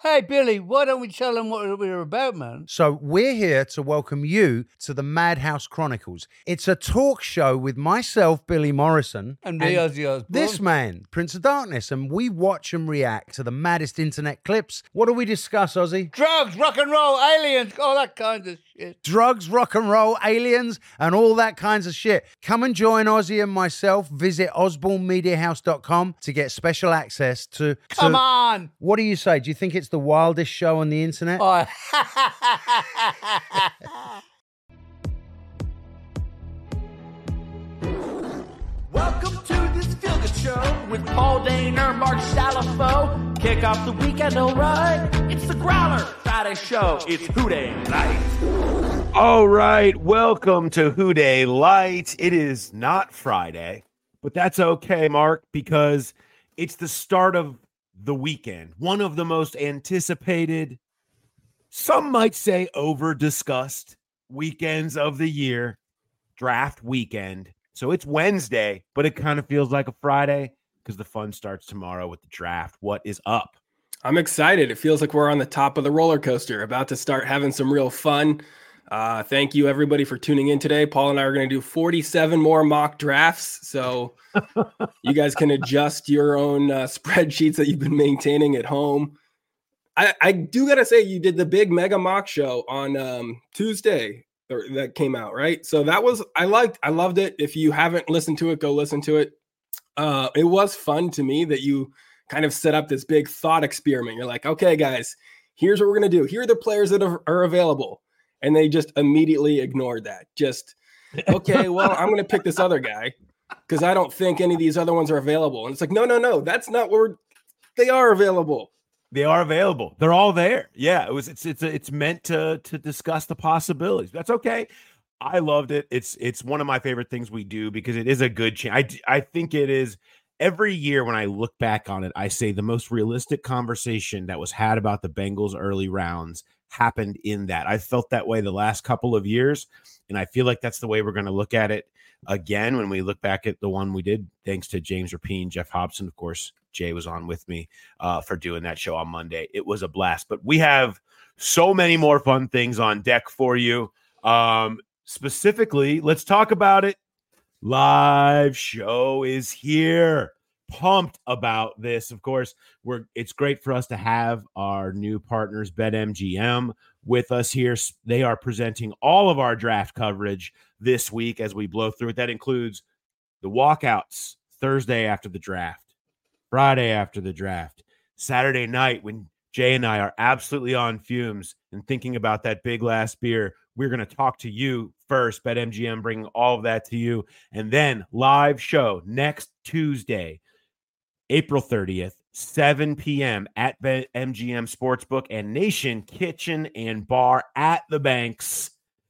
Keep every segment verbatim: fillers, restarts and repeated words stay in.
Hey, Billy, why don't we tell them what we're about, man? So we're here to welcome you to the Madhouse Chronicles. It's a talk show with myself, Billy Morrison, And me, Ozzy Osbourne. this man, Prince of Darkness, and we watch and react to the maddest internet clips. What do we discuss, Ozzy? Drugs, rock and roll, aliens, all that kind of shit. Drugs, rock and roll, aliens, and all that kinds of shit. Come and join Ozzy and myself. Visit osborne media house dot com to get special access to... to Come on! What do you say? Do you think it's the wildest show on the internet? Oh. Welcome to this feel-good show with Paul Daner, Mark Salafo. Kick off the weekend, all right. It's the Growler Friday show. It's Who Day Light. All right, welcome to Who Day Light. It is not Friday, but that's okay, Mark, because it's the start of the weekend. One of the most anticipated, some might say over-discussed weekends of the year, draft weekend. So it's Wednesday, but it kind of feels like a Friday because the fun starts tomorrow with the draft. What is up? I'm excited. It feels like we're on the top of the roller coaster, about to start having some real fun. Uh, thank you, everybody, for tuning in today. Paul and I are going to do forty-seven more mock drafts, so you guys can adjust your own uh, spreadsheets that you've been maintaining at home. I, I do got to say, you did the big mega mock show on um, Tuesday that came out, right? So that was, I liked, I loved it. If you haven't listened to it, go listen to it. Uh, it was fun to me that you kind of set up this big thought experiment. You're like, okay, guys, here's what we're going to do. Here are the players that are, are available. And they just immediately ignored that. Just, okay, well, I'm going to pick this other guy because I don't think any of these other ones are available. And it's like, no, no, no, that's not what we're, they are available. They are available. They're all there. Yeah, it was. It's it's it's meant to to discuss the possibilities. That's okay. I loved it. It's it's one of my favorite things we do because it is a good chance. I I think it is. Every year when I look back on it, I say the most realistic conversation that was had about the Bengals early rounds happened in that. I felt that way the last couple of years, and I feel like that's the way we're going to look at it again when we look back at the one we did. Thanks to James Rapine, Jeff Hobson, of course. Jay was on with me uh, for doing that show on Monday. It was a blast, but we have so many more fun things on deck for you. Um, specifically, let's talk about it. Live show is here. Pumped about this. Of course, we're it's great for us to have our new partners, BetMGM, with us here. They are presenting all of our draft coverage this week as we blow through it. That includes the walkouts Thursday after the draft, Friday after the draft, Saturday night when Jay and I are absolutely on fumes and thinking about that big last beer. We're going to talk to you first, BetMGM bringing all of that to you. And then live show next Tuesday, April thirtieth, seven p.m. at BetMGM Sportsbook and Nation Kitchen and Bar at the Banks.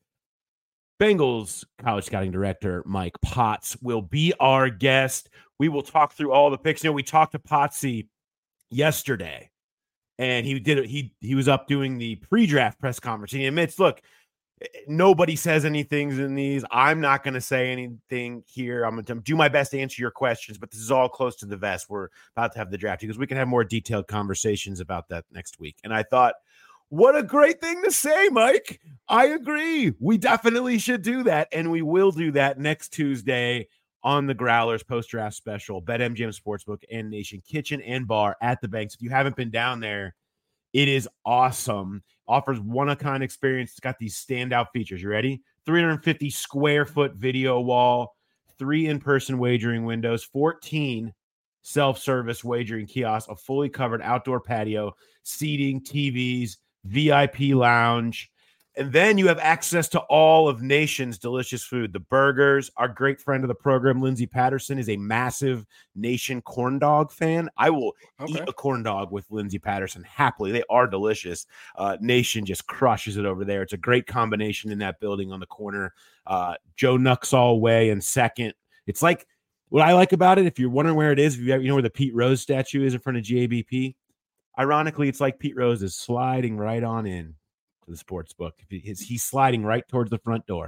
Bengals college scouting director Mike Potts will be our guest. We will talk through all the picks. You know, we talked to Potsy yesterday, and he did he he was up doing the pre-draft press conference. He admits, look, nobody says anything in these. I'm not going to say anything here. I'm going to do my best to answer your questions, but this is all close to the vest. We're about to have the draft because we can have more detailed conversations about that next week. And I thought, what a great thing to say, Mike. I agree. We definitely should do that, and we will do that next Tuesday on the Growlers post-draft special, BetMGM Sportsbook and Nation Kitchen and Bar at the Banks. If you haven't been down there, it is awesome. Offers one-of-a-kind experience. It's got these standout features. You ready? three hundred fifty square foot video wall, three in-person wagering windows, fourteen self-service wagering kiosks, a fully covered outdoor patio, seating, T Vs, V I P lounge. And then you have access to all of Nation's delicious food. The burgers. Our great friend of the program, Lindsay Patterson, is a massive Nation corn dog fan. I will okay. eat a corn dog with Lindsay Patterson happily. They are delicious. Uh, Nation just crushes it over there. It's a great combination in that building on the corner. Uh, Joe Nuxall Way and Second. It's like, what I like about it, if you're wondering where it is, if you, you know where the Pete Rose statue is in front of G A B P, ironically, it's like Pete Rose is sliding right on in to the sports book. He's, he's sliding right towards the front door.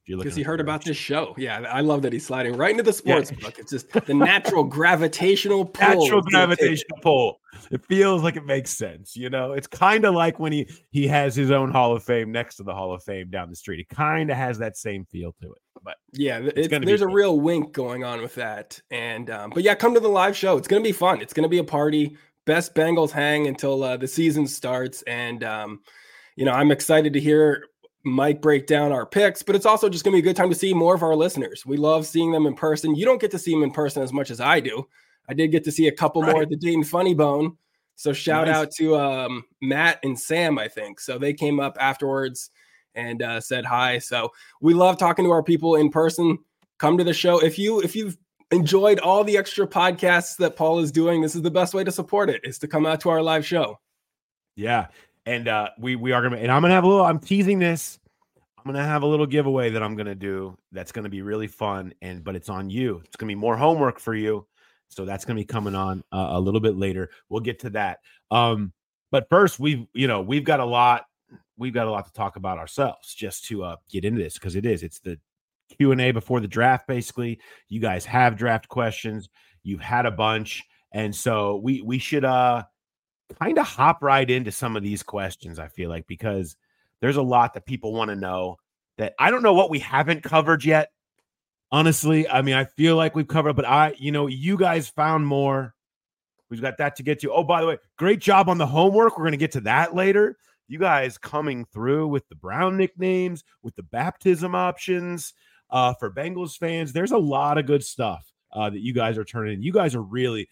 you're Because looking he at heard the about direction. this show. Yeah, I love that he's sliding right into the sports Yeah. book. It's just the natural gravitational pull. Natural is gonna take it. gravitational pull. It feels like it makes sense. You know, it's kind of like when he he has his own Hall of Fame next to the Hall of Fame down the street. It kind of has that same feel to it. But Yeah, th- It's it's gonna be there's a fun. real wink going on with that. And um, but yeah, come to the live show. It's gonna be fun. It's gonna be a party. Best Bengals hang until uh, the season starts. And um, you know, I'm excited to hear Mike break down our picks, but it's also just gonna be a good time to see more of our listeners. We love seeing them in person. You don't get to see them in person as much as I do. I did get to see a couple more Right. at the Dayton Funny Bone. So shout Nice. out to um, Matt and Sam, I think. So they came up afterwards and uh, said hi. So we love talking to our people in person. Come to the show. If you if you've enjoyed all the extra podcasts that Paul is doing, this is the best way to support it, is to come out to our live show. yeah, and uh, we we are gonna and I'm gonna have a little. I'm teasing this. I'm gonna have a little giveaway that I'm gonna do. That's gonna be really fun, and but it's on you. It's gonna be more homework for you. So that's gonna be coming on uh, a little bit later. We'll get to that. Um, but first, we've you know we've got a lot. We've got a lot to talk about ourselves just to uh, get into this because it is. It's the Q and A before the draft. Basically, you guys have draft questions. You've had a bunch, and so we we should uh kind of hop right into some of these questions. I feel like because there's a lot that people want to know that I don't know what we haven't covered yet. Honestly, I mean, I feel like we've covered, but I, you know, you guys found more. We've got that to get to. Oh, by the way, great job on the homework. We're going to get to that later. You guys coming through with the Brown nicknames, with the baptism options uh, for Bengals fans. There's a lot of good stuff uh, that you guys are turning in. You guys are really,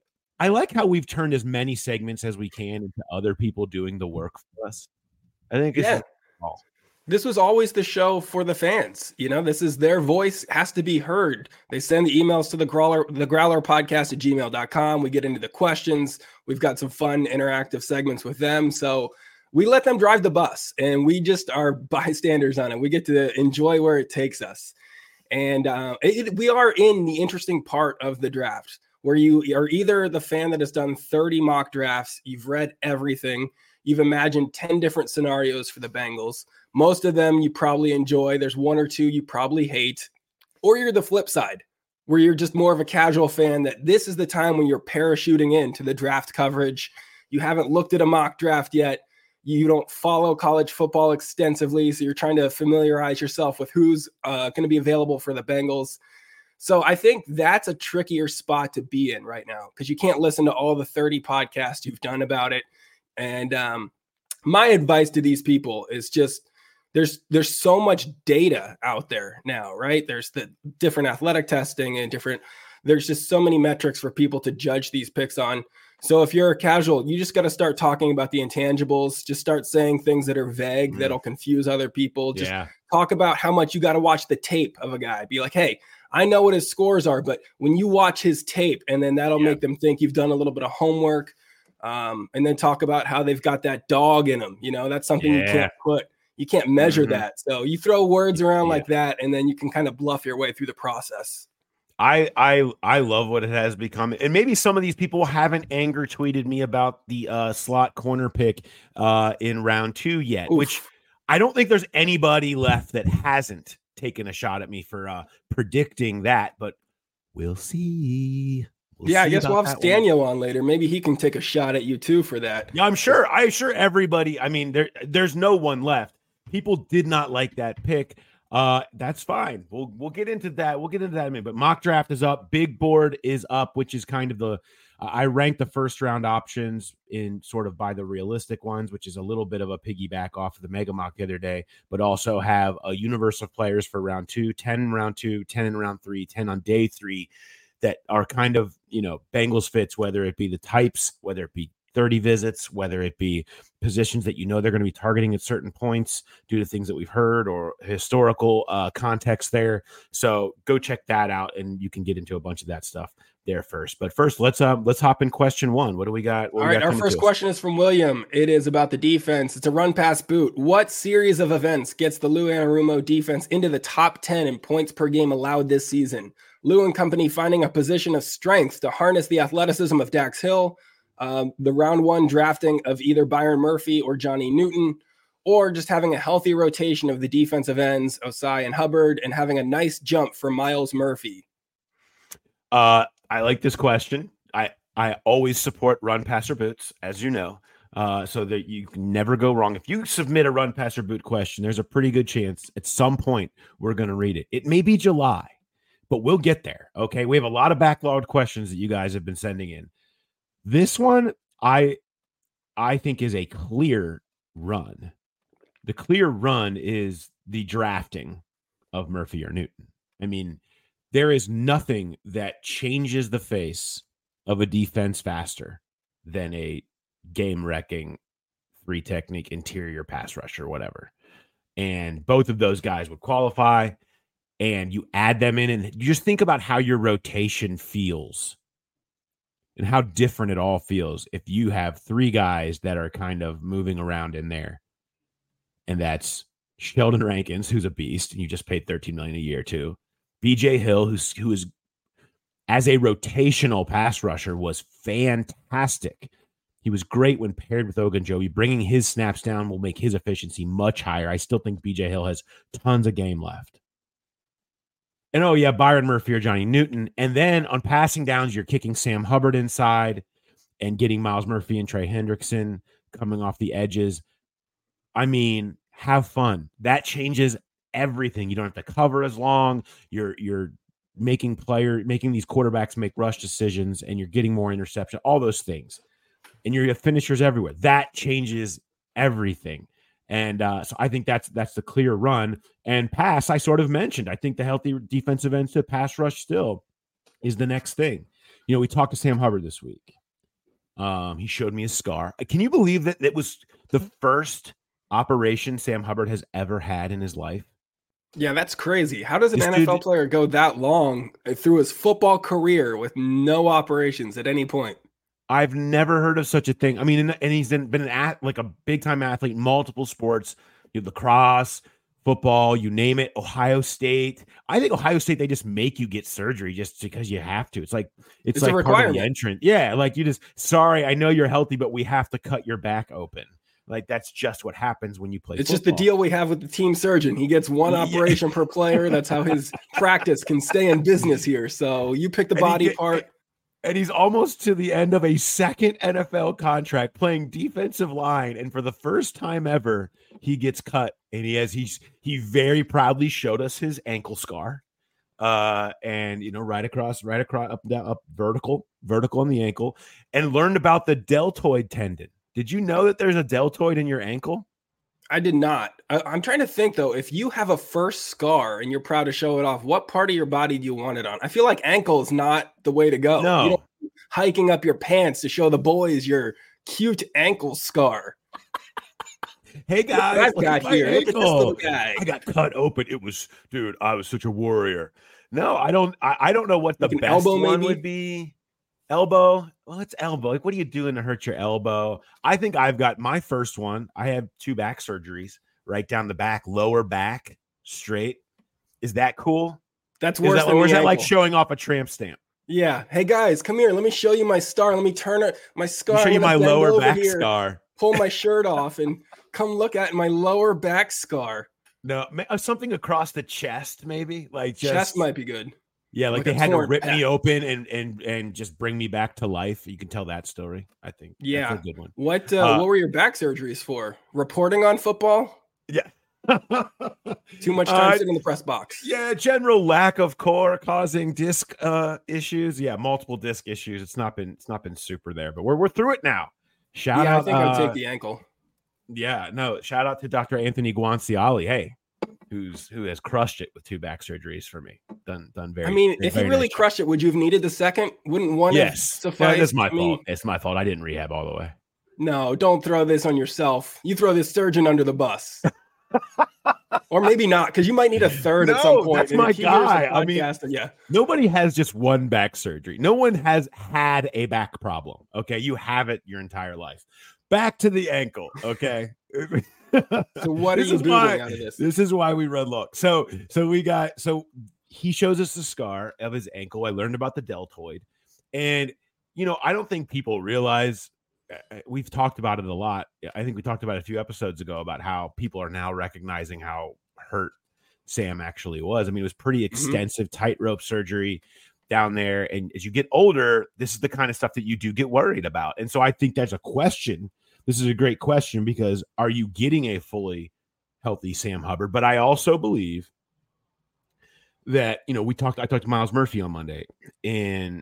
I like how we've turned as many segments as we can into other people doing the work for us. I think it's Yeah. oh. This was always the show for the fans. You know, this is their voice has to be heard. They send the emails to the growler, the growler podcast at gmail dot com. We get into the questions. We've got some fun interactive segments with them. So we let them drive the bus and we just are bystanders on it. We get to enjoy where it takes us. And uh, it, we are in the interesting part of the draft where you are either the fan that has done thirty mock drafts, you've read everything, you've imagined ten different scenarios for the Bengals. Most of them you probably enjoy. There's one or two you probably hate. Or you're the flip side, where you're just more of a casual fan that this is the time when you're parachuting into the draft coverage. You haven't looked at a mock draft yet. You don't follow college football extensively, so you're trying to familiarize yourself with who's uh, going to be available for the Bengals. So I think that's a trickier spot to be in right now because you can't listen to all the thirty podcasts you've done about it. And um, my advice to these people is just there's there's so much data out there now, right? There's the different athletic testing and different there's just so many metrics for people to judge these picks on. So if you're a casual, you just got to start talking about the intangibles. Just start saying things that are vague Mm. that'll confuse other people. Just Yeah. talk about how much you got to watch the tape of a guy. Be like, hey, I know what his scores are, but when you watch his tape, and then that'll Yeah. make them think you've done a little bit of homework. Um, and then talk about how they've got that dog in them. You know, that's something you Yeah. can't put, you can't measure Mhm. that. So you throw words around Yeah. like that, and then you can kind of bluff your way through the process. I I I love what it has become, and maybe some of these people haven't anger tweeted me about the uh, slot corner pick uh, in round two yet, Oof. which I don't think there's anybody left that hasn't taken a shot at me for uh, predicting that, but we'll see. We'll yeah, I see guess we'll about have that one. Daniel on later. Maybe he can take a shot at you too for that. Yeah, I'm sure. I'm sure everybody. I mean, there there's no one left. People did not like that pick. Uh, that's fine. We'll we'll get into that. We'll get into that in a minute. But mock draft is up. Big board is up, which is kind of the. Uh, I rank the first round options in sort of by the realistic ones, which is a little bit of a piggyback off of the mega mock the other day, but also have a universe of players for round two, ten in round two, ten in round three, ten on day three that are kind of, you know, Bengals fits, whether it be the types, whether it be thirty visits, whether it be positions that you know they're going to be targeting at certain points due to things that we've heard or historical uh, context there. So go check that out, and you can get into a bunch of that stuff there first. But first, let's uh, let's hop in question one. What do we got? What All we right, got our coming first to us? question is from William. It is about the defense. It's a run pass boot. What series of events gets the Lou Anarumo defense into the top ten in points per game allowed this season? Lou and company finding a position of strength to harness the athleticism of Dax Hill, um, the round one drafting of either Byron Murphy or Johnny Newton, or just having a healthy rotation of the defensive ends, Osai and Hubbard, and having a nice jump for Myles Murphy? Uh, I like this question. I, I always support run passer boots, as you know, uh, so that you can never go wrong. If you submit a run passer boot question, there's a pretty good chance at some point we're going to read it. It may be July, but we'll get there. Okay. We have a lot of backlogged questions that you guys have been sending in. This one, I, I think is a clear run. The clear run is the drafting of Murphy or Newton. I mean, there is nothing that changes the face of a defense faster than a game-wrecking three technique interior pass rusher, whatever. And both of those guys would qualify, and you add them in, and you just think about how your rotation feels and how different it all feels if you have three guys that are kind of moving around in there. And that's Sheldon Rankins, who's a beast, and you just paid thirteen million dollars a year to. B J Hill, who's who is as a rotational pass rusher was fantastic. He was great when paired with Ogunjobi. Bringing his snaps down will make his efficiency much higher. I still think B J Hill has tons of game left. And oh yeah, Byron Murphy or Johnny Newton. And then on passing downs, you're kicking Sam Hubbard inside and getting Myles Murphy and Trey Hendrickson coming off the edges. I mean, have fun. That changes everything. You don't have to cover as long. You're you're making player making these quarterbacks make rush decisions, and you're getting more interception. All those things, and you're finishers everywhere. That changes everything. And uh, so I think that's that's the clear run. And pass, I sort of mentioned. I think the healthy defensive end to pass rush still is the next thing. You know, we talked to Sam Hubbard this week. Um, he showed me his scar. Can you believe that it was the first operation Sam Hubbard has ever had in his life? Yeah, that's crazy. How does an This N F L dude- player go that long through his football career with no operations at any point? I've never heard of such a thing. I mean, and, and he's been an at, like a big time athlete in multiple sports, you know, lacrosse, football, you name it. Ohio State. I think Ohio State, they just make you get surgery just because you have to. It's like it's, It's a like part of the requirement. entrance. Yeah, like you just sorry, I know you're healthy, but we have to cut your back open. Like that's just what happens when you play. It's just the football. deal we have with the team surgeon. He gets one Yeah. operation per player. That's how his practice can stay in business here. So you pick the And he body get- part. And he's almost to the end of a second N F L contract playing defensive line. And for the first time ever, he gets cut. And he has, he's, he very proudly showed us his ankle scar. Uh, and, you know, right across, right across, up, down, up, vertical, vertical on the ankle, and learned about the deltoid tendon. Did you know that there's a deltoid in your ankle? I did not. I, I'm trying to think though. If you have a first scar and you're proud to show it off, what part of your body do you want it on? I feel like ankle is not the way to go. No. You don't be hiking up your pants to show the boys your cute ankle scar. Hey Look what guys, I've look got at my here. Look at this ankle. little guy. I got cut open. It was, dude, I was such a warrior. No, I don't, I, I don't know what the Like an best elbow, one maybe? would be. Elbow. Well, it's elbow. Like, what are you doing to hurt your elbow? I think I've got my first one. I have two back surgeries right down the back, lower back, straight. Is that cool? That's Is worse that, than or is the that like ankle. showing off a tramp stamp? Yeah. Hey guys, come here. Let me show you my star. Let me turn it. My scar. I'll show I'm you gonna my bend lower over back here, scar. Pull my shirt off and come look at my lower back scar. No, ma- uh, something across the chest, maybe. Like just Chest might be good. yeah, like, like they a had to torn rip pec. me open and and and just bring me back to life. You can tell that story. I think. Yeah. That's a good one. What uh, Uh, what were your back surgeries for? Reporting on football? Yeah. Too much time Uh, sitting in the press box. Yeah, general lack of core causing disc uh issues. Yeah, multiple disc issues. It's not been it's not been super there, but we're we're through it now. Shout yeah, out. I think I would uh, take the ankle. Yeah, no, shout out to Doctor Anthony Guanciale, hey, who's who has crushed it with two back surgeries for me. Done done very I mean, very if he really nice job. crushed it, would you have needed the second? Wouldn't one have Yes, sufficed? that is my I mean, fault. It's my fault. I didn't rehab all the way. No, don't throw this on yourself. You throw this surgeon under the bus. Or maybe not, because you might need a third at some No, point. that's And if my he hears the guy. I mean- podcast, then yeah. Nobody has just one back surgery. No one has had a back problem. Okay, you have it your entire life. Back to the ankle. Okay. So what This are you is doing why- out of this? This is why we run look. So, so we got, so he shows us the scar of his ankle. I learned about the deltoid. And, you know, I don't think people realize uh, we've talked about it a lot. I think we talked about it a few episodes ago about how people are now recognizing how hurt Sam actually was. I mean, it was pretty extensive mm-hmm. tightrope surgery down there. And as you get older, this is the kind of stuff that you do get worried about. And so I think that's a question. This is a great question because are you getting a fully healthy Sam Hubbard? But I also believe that, you know, we talked, I talked to Miles Murphy on Monday, and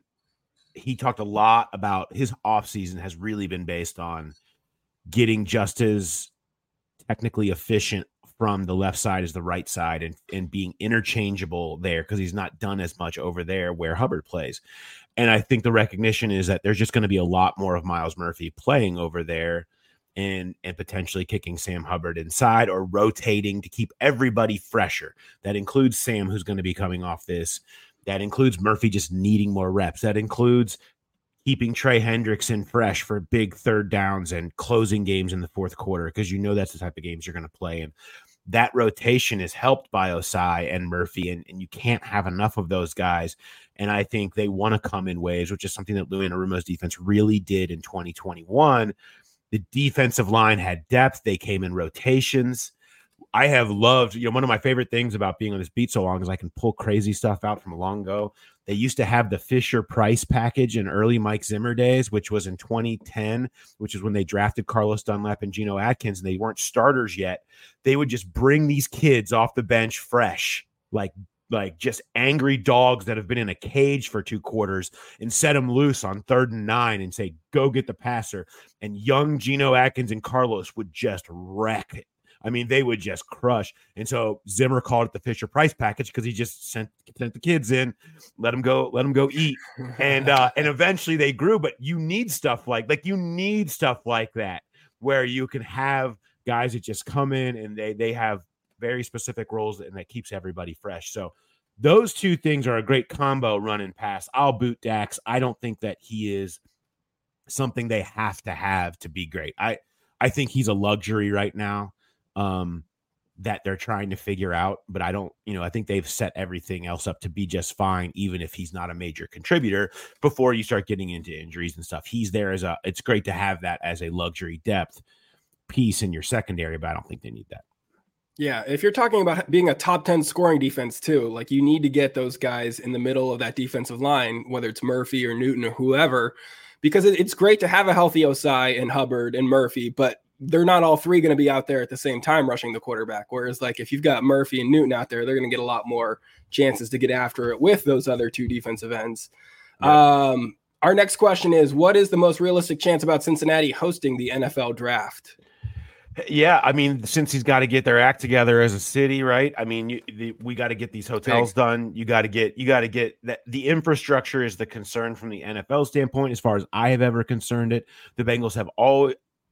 he talked a lot about his offseason has really been based on getting just as technically efficient from the left side as the right side and, and being interchangeable there because he's not done as much over there where Hubbard plays. And I think the recognition is that there's just going to be a lot more of Miles Murphy playing over there and and potentially kicking Sam Hubbard inside or rotating to keep everybody fresher. That includes Sam, who's going to be coming off this. That includes Murphy just needing more reps. That includes keeping Trey Hendrickson fresh for big third downs and closing games in the fourth quarter because you know that's the type of games you're going to play in. That rotation is helped by Osai and Murphy, and, and you can't have enough of those guys. And I think they want to come in waves, which is something that Louis Anarumo's defense really did in twenty twenty-one. The defensive line had depth. They came in rotations. I have loved, you know, one of my favorite things about being on this beat so long is I can pull crazy stuff out from long ago. They used to have the Fisher Price package in early Mike Zimmer days, which was in twenty ten, which is when they drafted Carlos Dunlap and Geno Atkins, and they weren't starters yet. They would just bring these kids off the bench fresh, like like just angry dogs that have been in a cage for two quarters and set them loose on third and nine and say, go get the passer. And young Geno Atkins and Carlos would just wreck it. I mean, they would just crush. And so Zimmer called it the Fisher Price package because he just sent, sent the kids in, let them go, let them go eat. And, uh, and eventually they grew, but you need stuff like, like you need stuff like that where you can have guys that just come in and they, they have very specific roles and that keeps everybody fresh. So those two things are a great combo run and pass. I'll boot Dax. I don't think that he is something they have to have to be great. I, I think he's a luxury right now. Um, that they're trying to figure out, but I don't, you know, I think they've set everything else up to be just fine, even if he's not a major contributor before you start getting into injuries and stuff. He's there as a, it's great to have that as a luxury depth piece in your secondary, but I don't think they need that. Yeah. If you're talking about being a top ten scoring defense too, like you need to get those guys in the middle of that defensive line, whether it's Murphy or Newton or whoever, because it, it's great to have a healthy Osai and Hubbard and Murphy, but they're not all three going to be out there at the same time rushing the quarterback. Whereas like if you've got Murphy and Newton out there, they're going to get a lot more chances to get after it with those other two defensive ends. Yeah. Um, our next question is, what is the most realistic chance about Cincinnati hosting the N F L draft? Yeah, I mean, since he's got to get their act together as a city, right? I mean, you, the, we got to get these hotels Big. done. You got to get, you got to get that. The infrastructure is the concern from the N F L standpoint, as far as I have ever concerned it. The Bengals have all,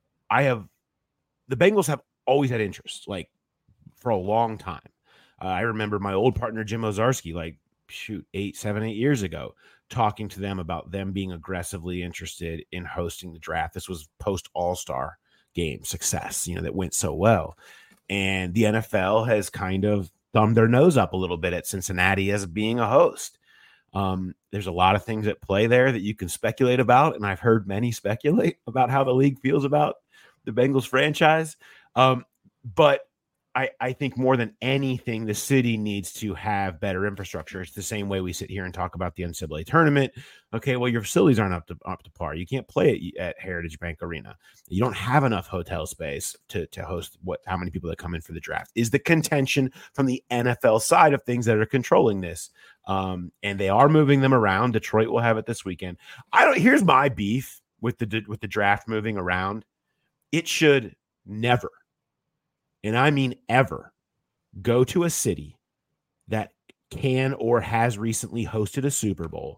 I have, the Bengals have always had interest, like for a long time. Uh, I remember my old partner Jim Ozarski, like shoot, eight, seven, eight years ago, talking to them about them being aggressively interested in hosting the draft. This was post All-Star game success, you know, that went so well. And the N F L has kind of thumbed their nose up a little bit at Cincinnati as being a host. Um, there's a lot of things at play there that you can speculate about. And I've heard many speculate about how the league feels about the Bengals franchise. Um, but I, I think more than anything, the city needs to have better infrastructure. It's the same way we sit here and talk about the N C double A tournament. Okay, well, your facilities aren't up to up to par. You can't play at, at Heritage Bank Arena. You don't have enough hotel space to, to host what how many people that come in for the draft. Is the contention from the N F L side of things that are controlling this. Um, and they are moving them around. Detroit will have it this weekend. I don't. Here's my beef with the with the draft moving around. It should never, and I mean ever, go to a city that can or has recently hosted a Super Bowl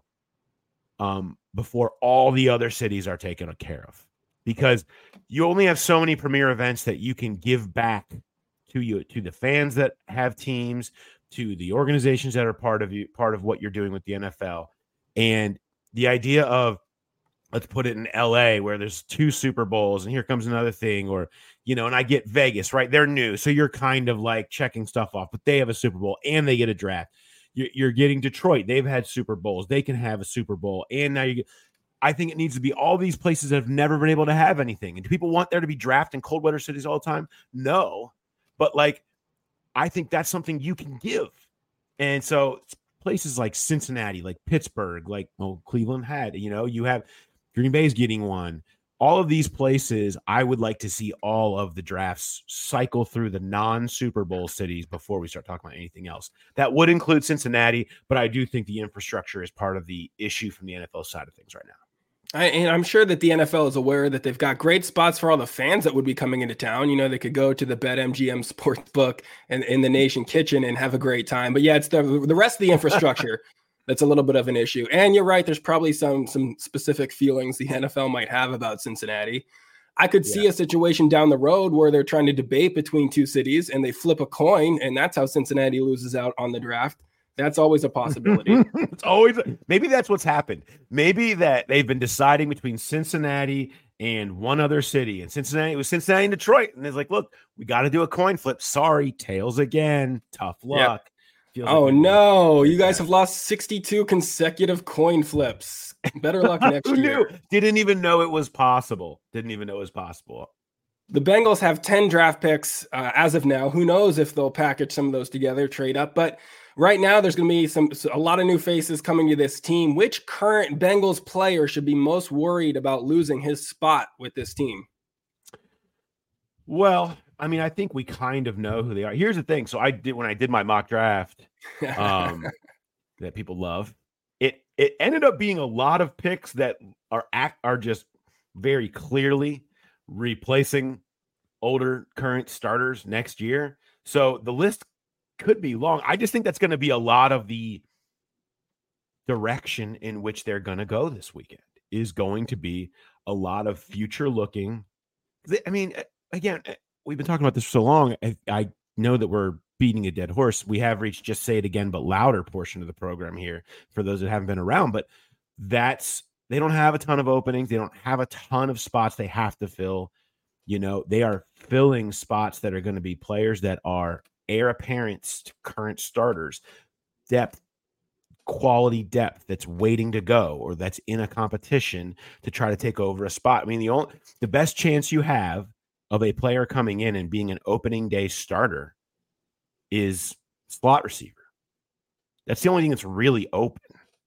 um, before all the other cities are taken care of. Because you only have so many premier events that you can give back to you, to the fans that have teams, to the organizations that are part of you, part of what you're doing with the N F L. And the idea of, let's put it in L A where there's two Super Bowls and here comes another thing, or, you know, and I get Vegas, right? They're new. So you're kind of like checking stuff off, but they have a Super Bowl and they get a draft. You're getting Detroit. They've had Super Bowls. They can have a Super Bowl. And now you get, I think it needs to be all these places that have never been able to have anything. And do people want there to be draft in cold weather cities all the time? No. But like, I think that's something you can give. And so places like Cincinnati, like Pittsburgh, like well, Cleveland had, you know, you have Green Bay's getting one. All of these places, I would like to see all of the drafts cycle through the non-Super Bowl cities before we start talking about anything else. That would include Cincinnati, but I do think the infrastructure is part of the issue from the N F L side of things right now. I, and I'm sure that the N F L is aware that they've got great spots for all the fans that would be coming into town. You know, they could go to the BetMGM Sportsbook and in the Nation Kitchen and have a great time. But yeah, it's the the rest of the infrastructure that's a little bit of an issue. And you're right, there's probably some some specific feelings the N F L might have about Cincinnati. I could see Yeah. a situation down the road where they're trying to debate between two cities and they flip a coin, and that's how Cincinnati loses out on the draft. That's always a possibility. It's always maybe that's what's happened. Maybe that they've been deciding between Cincinnati and one other city, and Cincinnati it was Cincinnati and Detroit, and it's like, look, we got to do a coin flip. Sorry, tails again. Tough luck. Feels like Oh we- no, you Yeah. guys have lost sixty-two consecutive coin flips. Better luck next Who year. knew? Didn't even know it was possible. Didn't even know it was possible. The Bengals have ten draft picks uh, as of now. Who knows if they'll package some of those together, trade up. But right now, there's going to be some a lot of new faces coming to this team. Which current Bengals player should be most worried about losing his spot with this team? Well, I mean, I think we kind of know who they are. Here's the thing. So I did when I did my mock draft, um, that people love. It it ended up being a lot of picks that are act are just very clearly replacing older current starters next year. So the list could be long. I just think that's going to be a lot of the direction in which they're going to go this weekend is going to be a lot of future looking. I mean, again, we've been talking about this for so long. I, I know that we're beating a dead horse. We have reached just say it again, but louder portion of the program here for those that haven't been around. But that's they don't have a ton of openings. They don't have a ton of spots they have to fill. You know, they are filling spots that are going to be players that are heir apparents to current starters, depth, quality depth that's waiting to go or that's in a competition to try to take over a spot. I mean, the only the best chance you have of a player coming in and being an opening day starter is slot receiver. That's the only thing that's really open.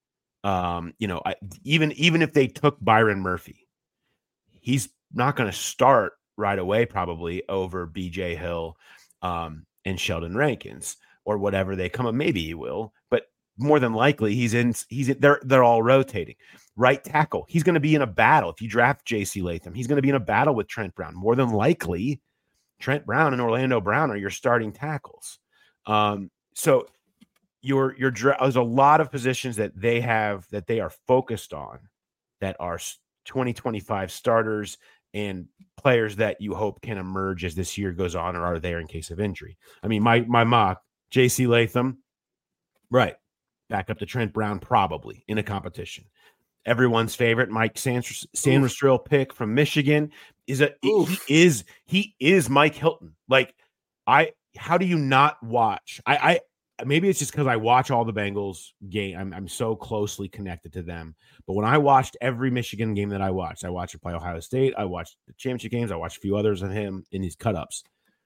Um, you know, I, even even if they took Byron Murphy, he's not going to start right away probably over B J Hill um, and Sheldon Rankins or whatever they come up. Maybe he will, but more than likely he's in. He's in, they're they're all rotating. Right tackle, he's going to be in a battle. If you draft J C Latham, he's going to be in a battle with Trent Brown. More than likely, Trent Brown and Orlando Brown are your starting tackles. Um, so your your there's a lot of positions that they have that they are focused on that are twenty twenty-five starters and players that you hope can emerge as this year goes on or are there in case of injury. I mean, my my mock, J C Latham, right, back up to Trent Brown probably in a competition. Everyone's favorite Mike Sainristil pick from Michigan is a he is he is Mike Hilton. Like I, how do you not watch? I, I maybe it's just because I watch all the Bengals game. I'm I'm so closely connected to them. But when I watched every Michigan game that I watched, I watched it play Ohio State. I watched the championship games. I watched a few others of him in his cut-ups.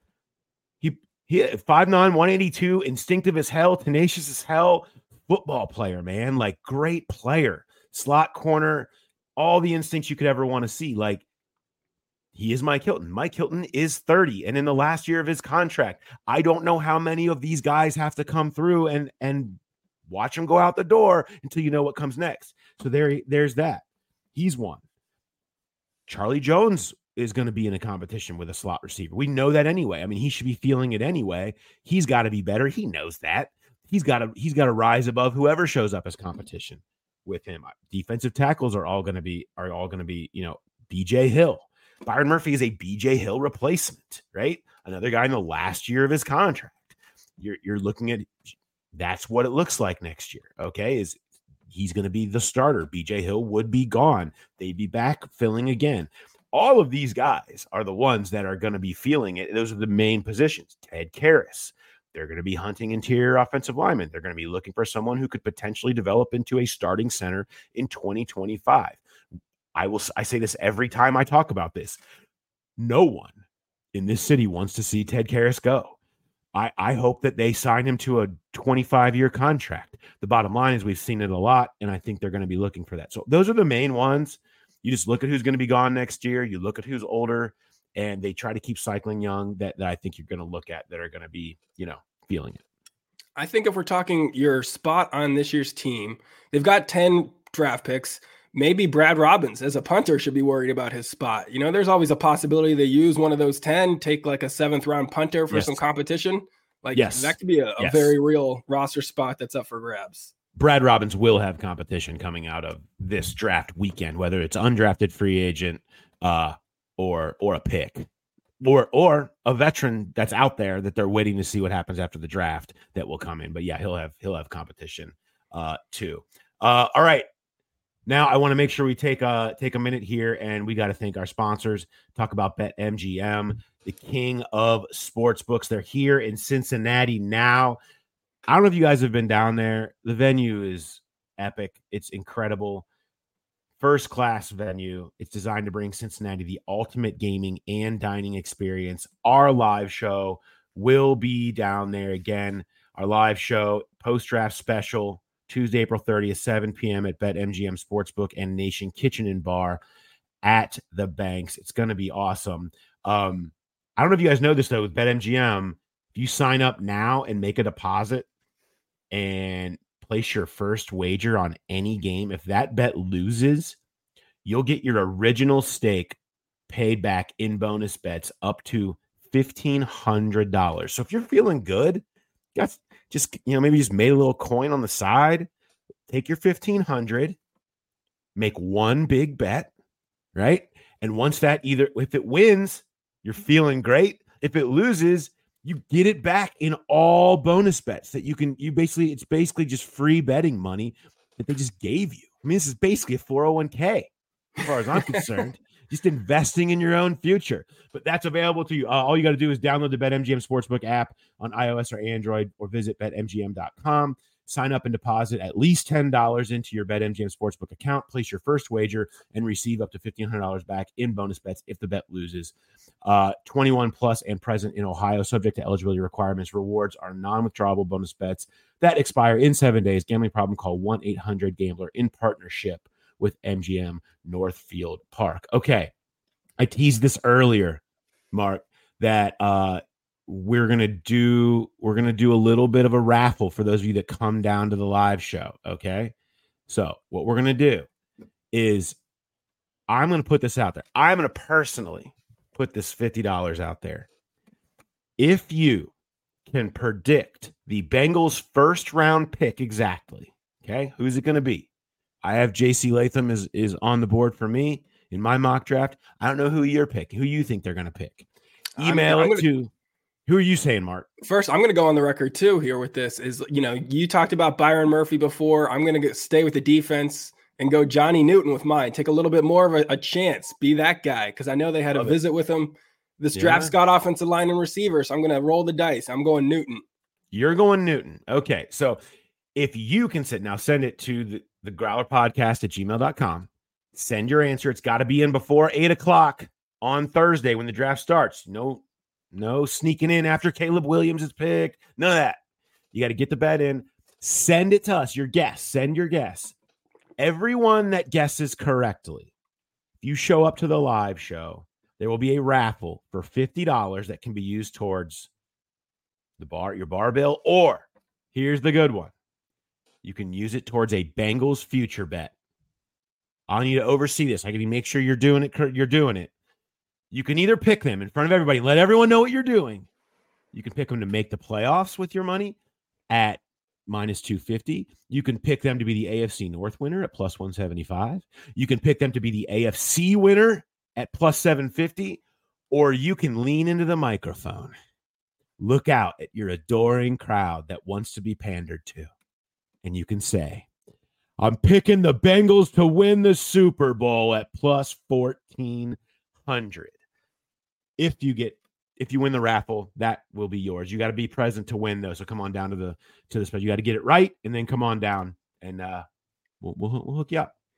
He he five nine, one eighty-two, instinctive as hell, tenacious as hell, football player, man. Like great player. Slot corner, all the instincts you could ever want to see. Like, he is Mike Hilton. Mike Hilton is thirty, and in the last year of his contract, I don't know how many of these guys have to come through and and watch him go out the door until you know what comes next. So there, there's that. He's one. Charlie Jones is going to be in a competition with a slot receiver. We know that anyway. I mean, he should be feeling it anyway. He's got to be better. He knows that. He's got to he's got to rise above whoever shows up as competition with him. Defensive tackles are all going to be are all going to be, you know, B J Hill. Byron Murphy is a B J Hill replacement, right? Another guy in the last year of his contract. You're you're looking at that's what it looks like next year. Okay, is he's going to be the starter. B J Hill would be gone. They'd be back filling again. All of these guys are the ones that are going to be feeling it. Those are the main positions. Ted Karras. They're going to be hunting interior offensive linemen. They're going to be looking for someone who could potentially develop into a starting center in twenty twenty-five. I will. I say this every time I talk about this. No one in this city wants to see Ted Karras go. I, I hope that they sign him to a twenty-five year contract. The bottom line is we've seen it a lot, and I think they're going to be looking for that. So those are the main ones. You just look at who's going to be gone next year. You look at who's older, and they try to keep cycling young that, that I think you're going to look at that are going to be, you know, feeling it. I think if we're talking your spot on this year's team, they've got ten draft picks. Maybe Brad Robbins as a punter should be worried about his spot. You know, there's always a possibility they use one of those ten, take like a seventh round punter for yes. some competition. Like yes. that could be a, a yes. very real roster spot that's up for grabs. Brad Robbins will have competition coming out of this draft weekend, whether it's undrafted free agent uh, or or a pick or or a veteran that's out there that they're waiting to see what happens after the draft that will come in. But yeah, he'll have he'll have competition uh, too. Uh, all right. Now I want to make sure we take a take a minute here, and we got to thank our sponsors. Talk about BetMGM, the king of sports books. They're here in Cincinnati now. I don't know if you guys have been down there. The venue is epic. It's incredible. First class venue. It's designed to bring Cincinnati the ultimate gaming and dining experience. Our live show will be down there again. Our live show, post-draft special, Tuesday, April thirtieth, seven p.m. at BetMGM Sportsbook and Nation Kitchen and Bar at the Banks. It's going to be awesome. Um, I don't know if you guys know this, though, with BetMGM, if you sign up now and make a deposit and place your first wager on any game, if that bet loses, you'll get your original stake paid back in bonus bets up to fifteen hundred dollars. So if you're feeling good, got just, you know, maybe just made a little coin on the side, take your fifteen hundred dollars, make one big bet, right? And once that either, if it wins, you're feeling great. If it loses, you get it back in all bonus bets that you can, you basically, it's basically just free betting money that they just gave you. I mean, this is basically a four oh one k as far as I'm concerned, just investing in your own future. But that's available to you. Uh, all you got to do is download the BetMGM Sportsbook app on iOS or Android, or visit bet M G M dot com. Sign up and deposit at least ten dollars into your BetMGM Sportsbook account. Place your first wager and receive up to fifteen hundred dollars back in bonus bets if the bet loses. Uh, twenty-one plus and present in Ohio, subject to eligibility requirements. Rewards are non-withdrawable bonus bets that expire in seven days. Gambling problem? Call one eight hundred gambler in partnership with M G M Northfield Park. Okay, I teased this earlier, Mark, that uh, we're gonna do we're gonna do a little bit of a raffle for those of you that come down to the live show. Okay, so what we're gonna do is I'm gonna put this out there. I'm gonna personally put this fifty dollars out there. If you can predict the Bengals first round pick exactly, okay, who's it gonna be? I have J C Latham is is on the board for me in my mock draft. I don't know who you're picking, who you think they're gonna pick. Email I'm, I'm it gonna... to. Who are you saying, Mark? First, I'm going to go on the record, too, here with this. Is, you know, you talked about Byron Murphy before. I'm going to stay with the defense and go Johnny Newton with mine. Take a little bit more of a, a chance. Be that guy, because I know they had Love a visit it. with him. This yeah. draft's got offensive line and receiver, so I'm going to roll the dice. I'm going Newton. You're going Newton. Okay, so if you can sit now, send it to the, the Growler Podcast at gmail dot com. Send your answer. It's got to be in before eight o'clock on Thursday when the draft starts. No No sneaking in after Caleb Williams is picked. None of that. You got to get the bet in. Send it to us. Your guess. Send your guess. Everyone that guesses correctly, if you show up to the live show, there will be a raffle for fifty dollars that can be used towards the bar, your bar bill, or here's the good one. You can use it towards a Bengals future bet. I need to oversee this. I can make sure you're doing it. You're doing it. You can either pick them in front of everybody, let everyone know what you're doing. You can pick them to make the playoffs with your money at minus two fifty. You can pick them to be the A F C North winner at plus one seventy-five. You can pick them to be the A F C winner at plus seven fifty, or you can lean into the microphone. Look out at your adoring crowd that wants to be pandered to. And you can say, I'm picking the Bengals to win the Super Bowl at plus fourteen hundred. If you get, if you win the raffle, that will be yours. You got to be present to win, though. So come on down to the to the special. You got to get it right, and then come on down, and uh, we'll, we'll we'll hook you up.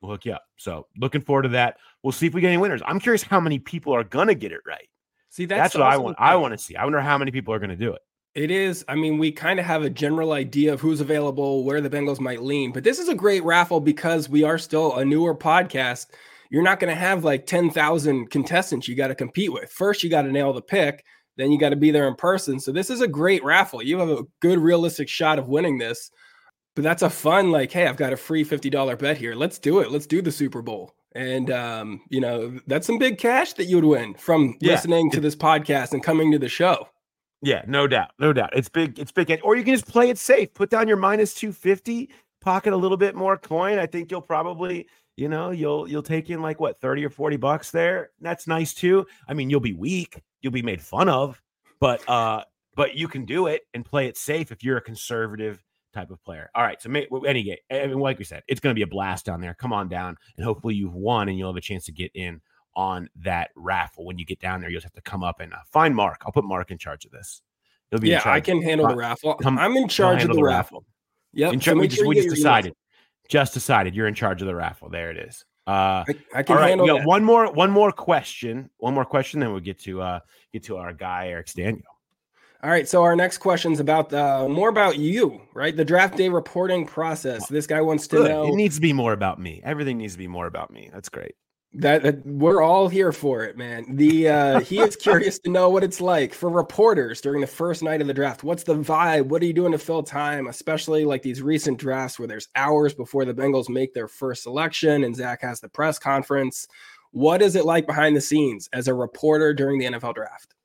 We'll hook you up. So looking forward to that. We'll see if we get any winners. I'm curious how many people are going to get it right. See, that's, that's what I also want. the I thing. want to see. I wonder how many people are going to do it. It is. I mean, we kind of have a general idea of who's available, where the Bengals might lean, but this is a great raffle because we are still a newer podcast. You're not going to have like ten thousand contestants you got to compete with. First, you got to nail the pick. Then you got to be there in person. So this is a great raffle. You have a good, realistic shot of winning this. But that's a fun, like, hey, I've got a free fifty dollars bet here. Let's do it. Let's do the Super Bowl. And, um, you know, that's some big cash that you would win from Yeah. listening to this podcast and coming to the show. Yeah, no doubt. No doubt. It's big. It's big. Or you can just play it safe. Put down your minus two fifty, pocket a little bit more coin. I think you'll probably, you know, you'll you'll take in like what, thirty or forty bucks there. That's nice too. I mean, you'll be weak. You'll be made fun of, but uh, but you can do it and play it safe if you're a conservative type of player. All right. So may, any game, I mean, like we said, it's going to be a blast down there. Come on down, and hopefully you've won and you'll have a chance to get in on that raffle. When you get down there, you'll have to come up and uh, find Mark. I'll put Mark in charge of this. He'll be in Yeah, charge. I can handle the raffle. Come- I'm in charge of handle the the raffle. raffle. Yep. In so char- we make just, sure we you just get your decided. Just decided you're in charge of the raffle. There it is. Uh, emails. I, I can all right, handle we got that. one more, one more question, one more question, then we'll get to uh, get to our guy Eric Staniel. All right. So our next question is about uh, more about you, right? The draft day reporting process. This guy wants to Good. know It needs to be more about me. Everything needs to be more about me. That's great. that, that we're all here for it, man. The uh, he is curious to know what it's like for reporters during the first night of the draft. What's the vibe? What are you doing to fill time, especially like these recent drafts where there's hours before the Bengals make their first selection and Zach has the press conference. What is it like behind the scenes as a reporter during the N F L draft?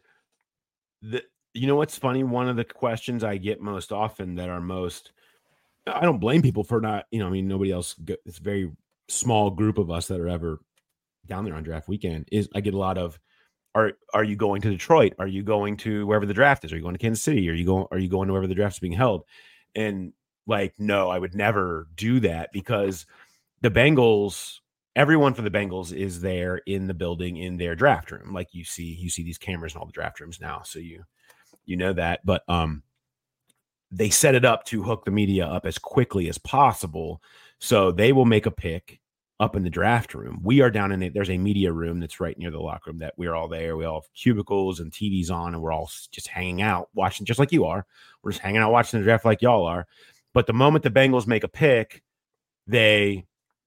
The, you know what's funny? One of the questions I get most often that are most, I don't blame people for not, you know, I mean, nobody else, go- it's a very small group of us that are ever down there on draft weekend, is I get a lot of, are are you going to Detroit? Are you going to wherever the draft is? Are you going to Kansas City? Are you going, are you going to wherever the draft is being held? And like, no, I would never do that because the Bengals, everyone for the Bengals is there in the building in their draft room. Like you see, you see these cameras in all the draft rooms now. So you, you know that, but um, they set it up to hook the media up as quickly as possible. So they will make a pick up in the draft room. We are down in it. There's a media room that's right near the locker room that we're all there. We all have cubicles and T Vs on, and we're all just hanging out, watching just like you are. We're just hanging out, watching the draft like y'all are. But the moment the Bengals make a pick, they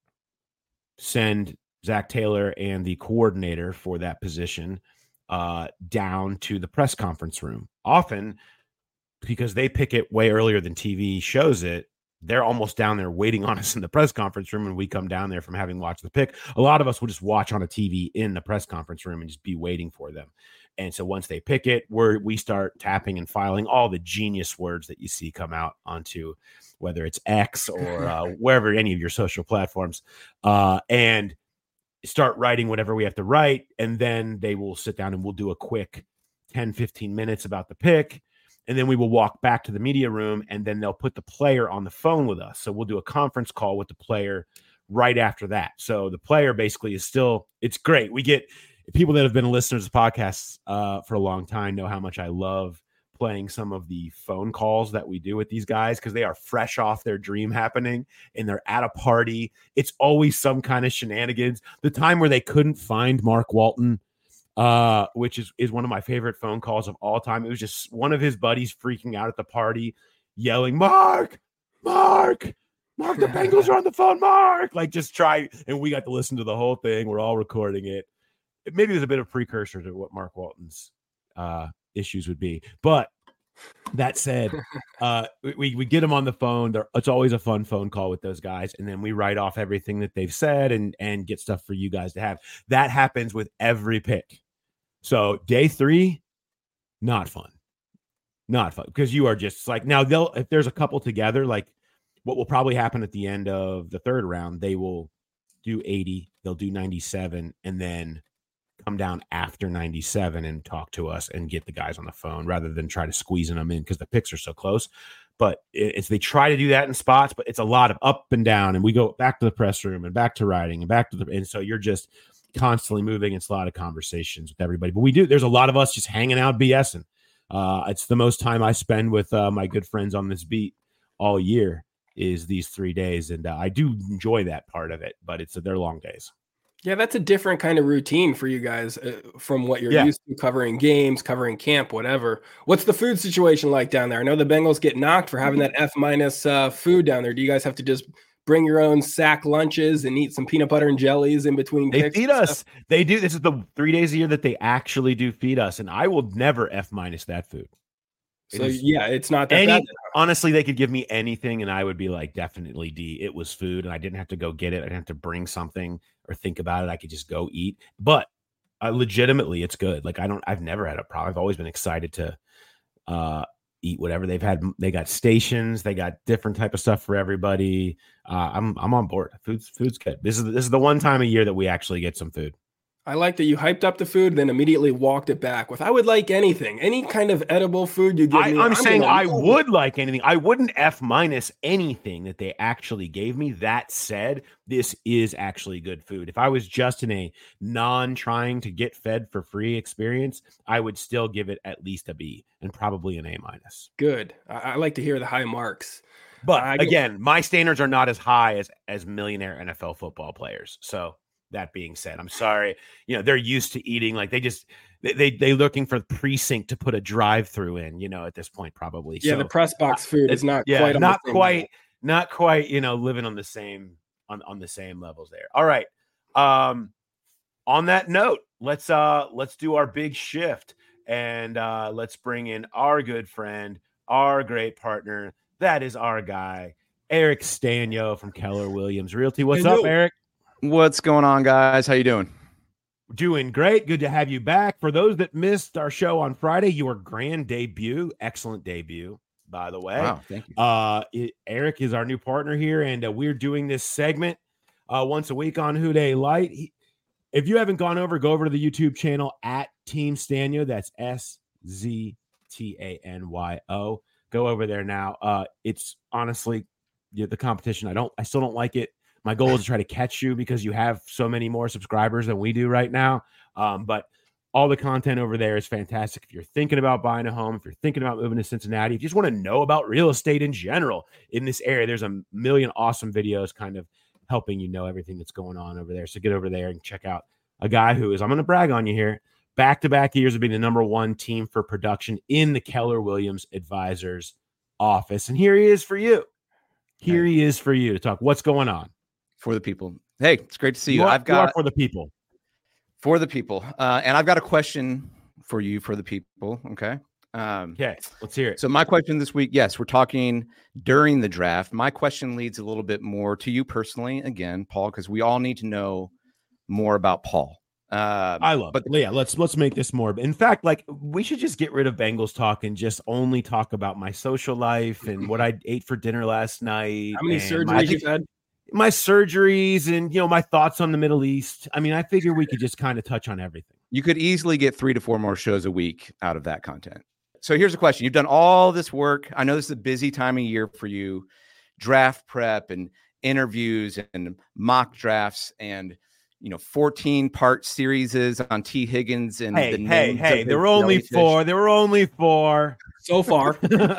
send Zach Taylor and the coordinator for that position uh, down to the press conference room. Often, because they pick it way earlier than T V shows it, they're almost down there waiting on us in the press conference room when we come down there from having watched the pick. A lot of us will just watch on a T V in the press conference room and just be waiting for them. And so once they pick it, we're, we start tapping and filing all the genius words that you see come out onto whether it's X or uh, wherever, any of your social platforms, uh, and start writing whatever we have to write. And then they will sit down and we'll do a quick ten, fifteen minutes about the pick. And then we will walk back to the media room, and then they'll put the player on the phone with us. So we'll do a conference call with the player right after that. So the player basically is still, it's great. We get people that have been listeners to podcasts uh, for a long time know how much I love playing some of the phone calls that we do with these guys, because they are fresh off their dream happening and they're at a party. It's always some kind of shenanigans. The time where they couldn't find Mark Walton, uh, which is, is one of my favorite phone calls of all time. It was just one of his buddies freaking out at the party, yelling, Mark, Mark, Mark, the Bengals are on the phone, Mark. Like, just try. And we got to listen to the whole thing. We're all recording it. It maybe there's a bit of precursor to what Mark Walton's uh, issues would be. But that said, uh, we, we get them on the phone. They're, it's always a fun phone call with those guys. And then we write off everything that they've said and, and get stuff for you guys to have. That happens with every pick. So day three, not fun. Not fun. Because you are just like, now they'll, if there's a couple together, like what will probably happen at the end of the third round, they will do eighty, they'll do ninety-seven, and then come down after ninety-seven and talk to us and get the guys on the phone rather than try to squeezing them in because the picks are so close. But it's, they try to do that in spots, but it's a lot of up and down, and we go back to the press room and back to writing and back to the, and so you're just constantly moving. It's a lot of conversations with everybody, but we do, there's a lot of us just hanging out, BSing. Uh, it's the most time I spend with uh, my good friends on this beat all year is these three days. And uh, I do enjoy that part of it, but it's they're long days. Yeah, that's a different kind of routine for you guys uh, from what you're Yeah. used to covering games, covering camp, whatever. What's the food situation like down there? I know the Bengals get knocked for having that F minus uh, food down there. Do you guys have to just bring your own sack lunches and eat some peanut butter and jellies in between They kicks feed and us. stuff? They do. This is the three days a year that they actually do feed us. And I will never F minus that food. It So is- yeah, it's not that Any, bad. honestly, they could give me anything and I would be like, definitely D. It was food and I didn't have to go get it. I didn't have to bring something or think about it. I could just go eat. But uh, legitimately, it's good. Like I don't, I've never had a problem. I've always been excited to uh, eat whatever they've had. They got stations. They got different type of stuff for everybody. Uh, I'm I'm on board. Food's food's good. This is this is the one time a year that we actually get some food. I like that you hyped up the food, then immediately walked it back with, I would like anything, any kind of edible food you give I, me. I'm saying gonna I love it. would like anything. I wouldn't F minus anything that they actually gave me. That said, this is actually good food. If I was just in a non trying to get fed for free experience, I would still give it at least a B and probably an A minus. Good. I, I like to hear the high marks. But I get- again, my standards are not as high as as millionaire N F L football players. So that being said, I'm sorry. You know, they're used to eating like they just they they they looking for the precinct to put a drive through in. You know, at this point, probably. Yeah, So, the press box food is not yeah, quite on not the same quite, level. not quite. You know, living on the same on on the same levels there. All right. Um, on that note, let's uh let's do our big shift and uh let's bring in our good friend, our great partner. That is our guy, Eric Stanyo from Keller Williams Realty. What's Hello. up, Eric? What's going on, guys? How you doing? Doing great. Good to have you back. For those that missed our show on Friday, your grand debut, excellent debut, by the way. Wow, thank you. Uh, it- Eric is our new partner here, and uh, we're doing this segment uh, once a week on Who Dey Light. He, if you haven't gone over, go over to the YouTube channel at Team Stanyo. That's S Z T A N Y O. Go over there now. Uh, it's honestly yeah, the competition. I don't. I still don't like it. My goal is to try to catch you because you have so many more subscribers than we do right now. Um, but all the content over there is fantastic. If you're thinking about buying a home, if you're thinking about moving to Cincinnati, if you just want to know about real estate in general in this area, there's a million awesome videos kind of helping you know everything that's going on over there. So get over there and check out a guy who is, I'm going to brag on you here, back-to-back years of being the number one team for production in the Keller Williams Advisors office. And here he is for you. Here he is for you to talk. What's going on? For the people. Hey, it's great to see you. are- I've you are got for the people. for the people, uh, and I've got a question for you for the people. Okay. Um, Okay, let's hear it. so my question this week, yes, we're talking during the draft. My question leads a little bit more to you personally, again, Paul, because we all need to know more about Paul. Uh, I love but it. Yeah, let's let's make this more. In fact, like we should just get rid of Bengals talk and just only talk about my social life and what I ate for dinner last night. How many and surgeries my, you've had? my surgeries and you know my thoughts on the Middle East. I mean, I figure we could just kind of touch on everything. you could easily get three to four more shows a week out of that content. So here's a question. You've done all this work. I know this is a busy time of year for you, draft prep and interviews and mock drafts and, you know, fourteen part series on T Higgins and Hey, the hey, names hey! of There his were only jellyfish. four. There were only four So far.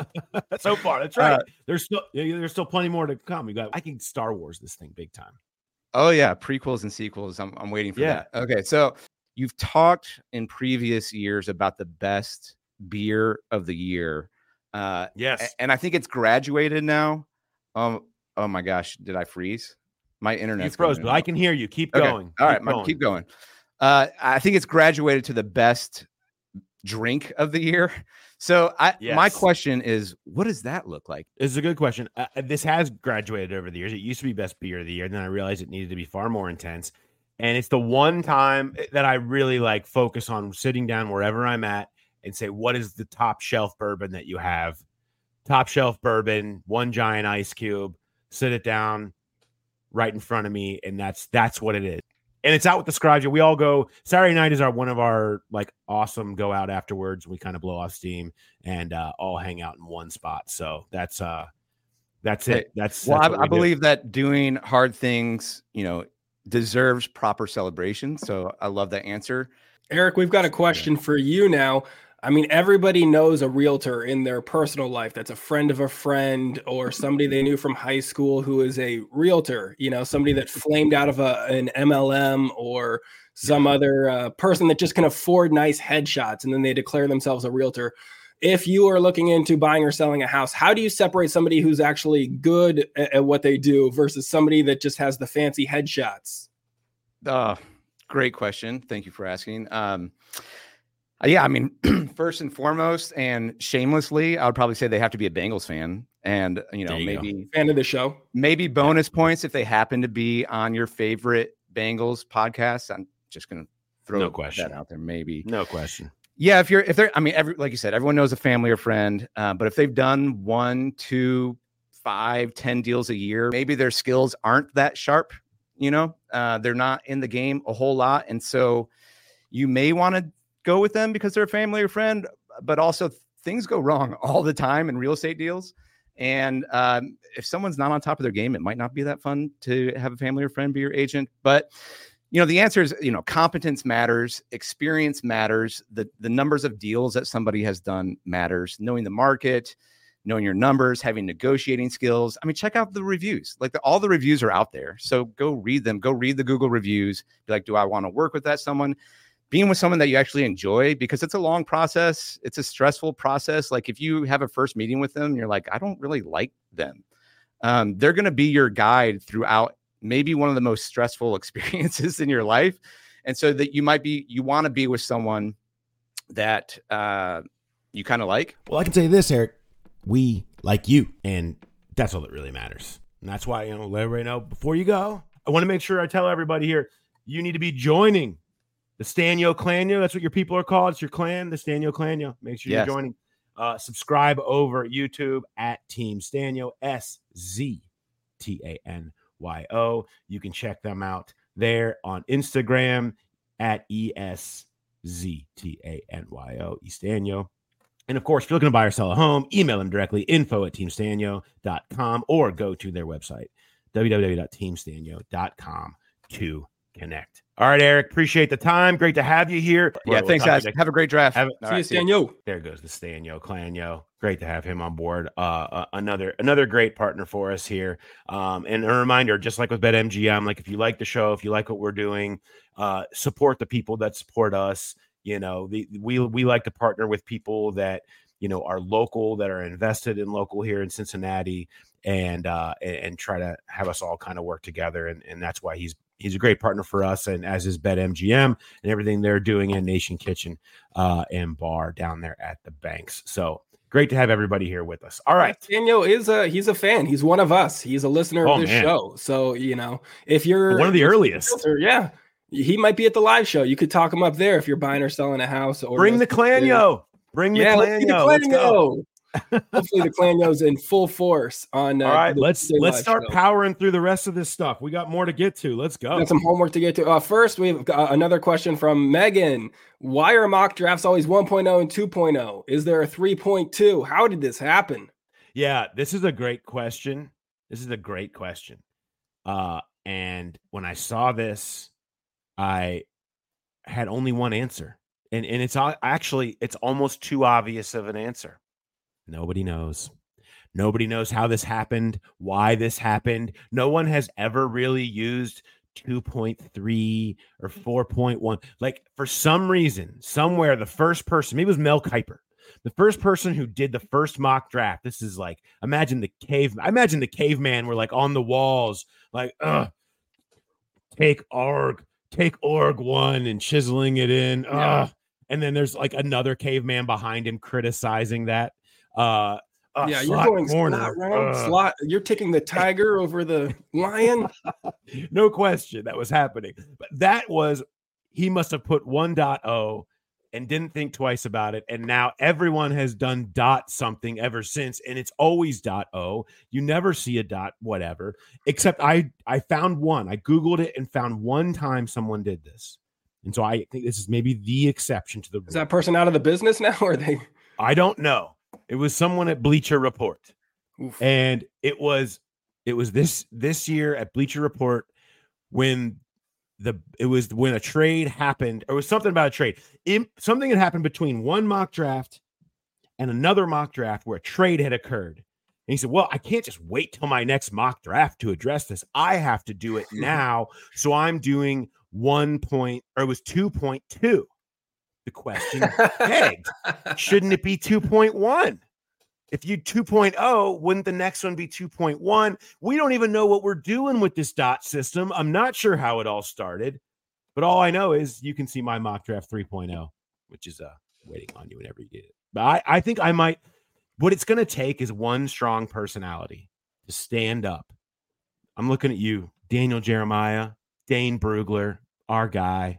so far. That's right. Uh, there's still there's still plenty more to come. We got. I can Star Wars this thing big time. Oh yeah, prequels and sequels. I'm I'm waiting for Yeah. that. Okay, so you've talked in previous years about the best beer of the year. Uh Yes. a- and I think it's graduated now. Um oh my gosh, did I freeze? My internet. You froze, but I can hear you. Keep Okay. going. All right, Keep my- going. keep going. Uh, I think it's graduated to the best drink of the year. So I, my Yes. question is, what does that look like? This is a good question. Uh, this has graduated over the years. It used to be best beer of the year, and then I realized it needed to be far more intense. And it's the one time that I really like focus on sitting down wherever I'm at and say, what is the top shelf bourbon that you have? Top shelf bourbon, one giant ice cube, sit it down right in front of me, and that's that's what it is. And it's out with the Scribe. We all go. Saturday night is our one of our like awesome go out afterwards. We kind of blow off steam and uh, all hang out in one spot. So that's uh, that's Hey, it. That's Well, that's I, what we I do. believe that doing hard things, you know, deserves proper celebration. So I love that answer. Eric, we've got a question for you now. I mean, everybody knows a realtor in their personal life that's a friend of a friend or somebody they knew from high school who is a realtor, you know, somebody that flamed out of a, an M L M or some other uh, person that just can afford nice headshots and then they declare themselves a realtor. If you are looking into buying or selling a house, how do you separate somebody who's actually good at, at what they do versus somebody that just has the fancy headshots? Uh, great question. Thank you for asking. Um, Yeah, I mean, first and foremost, and shamelessly, I would probably say they have to be a Bengals fan, and you know, you maybe go. Fan of the show, maybe bonus yeah. points if they happen to be on your favorite Bengals podcast. I'm just gonna throw no question. that out there. Maybe no question. Yeah, if you're if they're, I mean, every like you said, everyone knows a family or friend, uh, but if they've done one, two, five, ten deals a year, maybe their skills aren't that sharp. You know, uh, they're not in the game a whole lot, and so you may want to go with them because they're a family or friend, but also things go wrong all the time in real estate deals. And um, if someone's not on top of their game, it might not be that fun to have a family or friend be your agent. But, you know, the answer is, you know, competence matters, experience matters, the, the numbers of deals that somebody has done matters, knowing the market, knowing your numbers, having negotiating skills. I mean, check out the reviews. Like the, all the reviews are out there. So go read them, go read the Google reviews. Be like, do I want to work with that someone? Being with someone that you actually enjoy, because it's a long process. It's a stressful process. Like if you have a first meeting with them, you're like, I don't really like them. Um, they're going to be your guide throughout maybe one of the most stressful experiences in your life. And so that you might be, you want to be with someone that uh, you kind of like. Well, I can tell you this, Eric, we like you, and that's all that really matters. And that's why, you know, let everybody know before you go, I want to make sure I tell everybody here, you need to be joining the Stanyo Clanyo. That's what your people are called. It's your clan, the Stanyo Clanyo. Make sure yes. you're joining. Uh, subscribe over YouTube at Team Stanyo, S Z T A N Y O. You can check them out there on Instagram at E S Z T A N Y O, Estanyo. And of course, if you're looking to buy or sell a home, email them directly, info at team stanyo dot com, or go to their website, w w w dot team stanyo dot com, to connect. All right, Eric, appreciate the time. Great to have you here. Yeah, we'll, thanks, we'll guys. Have a great draft. Have, see right, you, Stanyo. There goes the Stanyo Clanyo. Great to have him on board. Uh, uh, another another great partner for us here. Um, and a reminder, just like with BetMGM, like if you like the show, if you like what we're doing, uh, support the people that support us. You know, the, we we like to partner with people that, you know, are local, that are invested in local here in Cincinnati, and uh, and, and try to have us all kind of work together. And, and that's why he's He's a great partner for us, and as is BetMGM and everything they're doing in Nation Kitchen uh, and Bar down there at the Banks. So great to have everybody here with us. All right, Daniel is a he's a fan. He's one of us. He's a listener oh, of this man. show. So you know, if you're one of the earliest, filter, yeah, he might be at the live show. You could talk him up there if you're buying or selling a house. Or bring the Clanyo. Bring the yeah, Clanyo. Let's go. Hopefully the Clanyo's in full force on. Uh, All right, let's let's start show. powering through the rest of this stuff. We got more to get to. Let's go. Got some homework to get to. Uh, first, we have got another question from Megan. Why are mock drafts always one point oh and two point oh? Is there a three point two? How did this happen? Yeah, this is a great question. This is a great question. Uh, and when I saw this, I had only one answer, and and it's actually it's almost too obvious of an answer. Nobody knows. Nobody knows how this happened, why this happened. No one has ever really used two point three or four point one. Like for some reason, somewhere, the first person, maybe it was Mel Kiper, the first person who did the first mock draft. This is like, imagine the cave. I imagine the caveman were like on the walls, like, ugh, take org, take org one and chiseling it in. Ugh. Yeah. And then there's like another caveman behind him criticizing that. Uh, uh yeah, you're going corner. Slot round, uh, slot. You're taking the tiger over the lion. No question that was happening. But that was, he must have put one point oh and didn't think twice about it. And now everyone has done dot something ever since. And it's always dot oh. You never see a dot whatever, except I, I found one. I Googled it and found one time someone did this. And so I think this is maybe the exception to the rule. Is that person out of the business now? Or are they? I don't know. It was someone at Bleacher Report. Oof. And it was it was this this year at Bleacher Report when the it was when a trade happened, or it was something about a trade. Im- something had happened between one mock draft and another mock draft where a trade had occurred. And he said, well, I can't just wait till my next mock draft to address this. I have to do it now. So I'm doing one point, or it was two point two. The question begged, shouldn't it be two point one? If you two point oh, wouldn't the next one be two point one? We don't even know what we're doing with this dot system. I'm not sure how it all started, but all I know is you can see my mock draft three point oh, which is uh, waiting on you whenever you get it. But I, I think I might, what it's going to take is one strong personality to stand up. I'm looking at you, Daniel Jeremiah, Dane Brugler, our guy.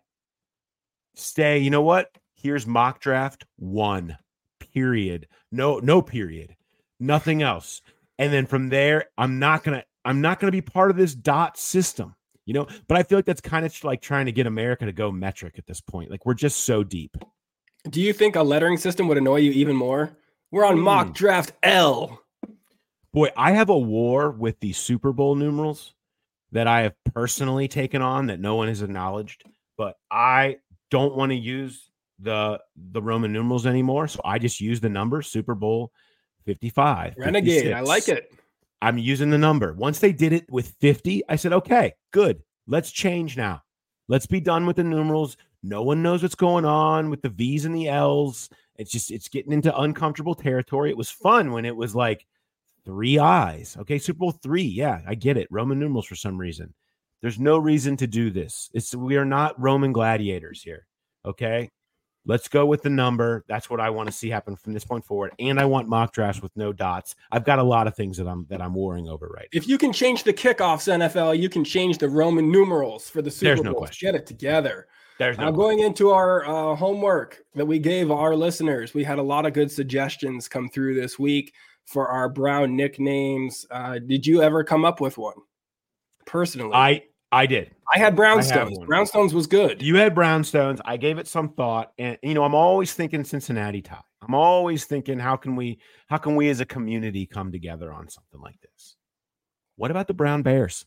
Stay, you know what? Here's mock draft one, period. No, no period. Nothing else. And then from there, I'm not going to, I'm not going to be part of this dot system, you know, but I feel like that's kind of like trying to get America to go metric at this point. Like we're just so deep. Do you think a lettering system would annoy you even more? We're on Hmm. mock draft L. Boy, I have a war with the Super Bowl numerals that I have personally taken on that no one has acknowledged, but I don't want to use the the Roman numerals anymore. So I just use the number Super Bowl fifty-five. Renegade. fifty-six. I like it. I'm using the number. Once they did it with fifty, I said, okay, good. Let's change now. Let's be done with the numerals. No one knows what's going on with the V's and the L's. It's just, it's getting into uncomfortable territory. It was fun when it was like three eyes. Okay, Super Bowl three. Yeah, I get it. Roman numerals for some reason. There's no reason to do this. It's we are not Roman gladiators here. Okay, let's go with the number. That's what I want to see happen from this point forward. And I want mock drafts with no dots. I've got a lot of things that I'm that I'm warring over right now. If you can change the kickoffs, N F L, you can change the Roman numerals for the Super There's Bowl. no question. Get it together. There's no Now, going into our uh, homework that we gave our listeners, we had a lot of good suggestions come through this week for our Brown nicknames. Uh, did you ever come up with one personally? I I did. I had I have Brownstones. one. Brownstones was good. You had Brownstones. I gave it some thought, and you know, I'm always thinking Cincinnati tie. I'm always thinking, how can we, how can we as a community come together on something like this? What about the Brown Bears?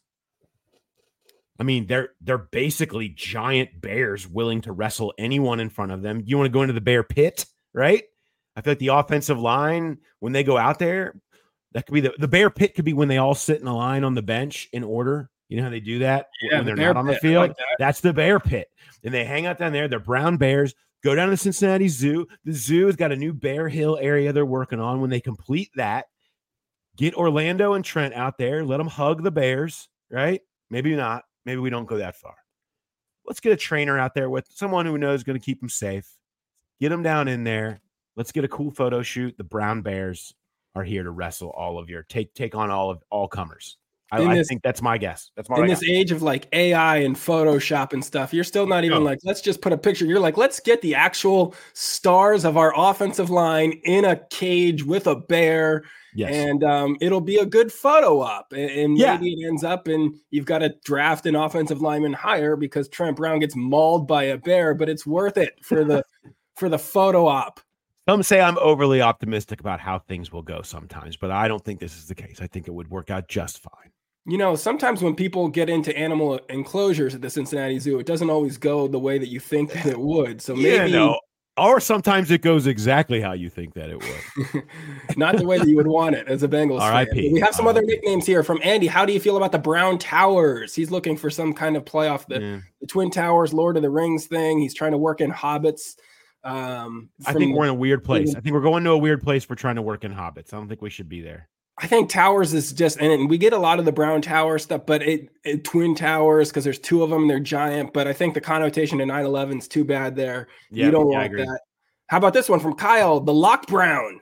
I mean, they're they're basically giant bears willing to wrestle anyone in front of them. You want to go into the bear pit, right? I feel like the offensive line, when they go out there, that could be the, the bear pit could be when they all sit in a line on the bench in order. You know how they do that Yeah, when the they're bear not on the pit. I field? like that. That's the bear pit. And they hang out down there. They're brown bears. Go down to Cincinnati Zoo. The zoo has got a new Bear Hill area they're working on. When they complete that, get Orlando and Trent out there. Let them hug the bears, right? Maybe not. Maybe we don't go that far. Let's get a trainer out there with someone who knows going to keep them safe. Get them down in there. Let's get a cool photo shoot. The Brown Bears are here to wrestle all of your take take on all of all comers. I, In I this- think that's my guess. That's my In guess. this age of like A I and Photoshop and stuff, you're still not even No. like, let's just put a picture. You're like, let's get the actual stars of our offensive line in a cage with a bear. Yes. And um, it'll be a good photo op. And, and Yeah. maybe it ends up and you've got to draft an offensive lineman higher because Trent Brown gets mauled by a bear, but it's worth it for the for the photo op. Some say I'm overly optimistic about how things will go sometimes, but I don't think this is the case. I think it would work out just fine. You know, sometimes when people get into animal enclosures at the Cincinnati Zoo, it doesn't always go the way that you think that it would. So maybe Yeah, no. Or sometimes it goes exactly how you think that it would. not the way that you would want it as a Bengals fan. R I P. But we have some other R I P. nicknames here from Andy. How do you feel about the Brown Towers? He's looking for some kind of playoff, the, Yeah. the Twin Towers, Lord of the Rings thing. He's trying to work in hobbits. Um, I from- think we're in a weird place. I think we're going to a weird place for trying to work in hobbits. I don't think we should be there. I think Towers is just, and we get a lot of the Brown Tower stuff, but it, it Twin Towers, because there's two of them, they're giant. But I think the connotation to nine eleven is too bad there. Yeah, you don't yeah, I want agree. that. How about this one from Kyle, the Lock Brown?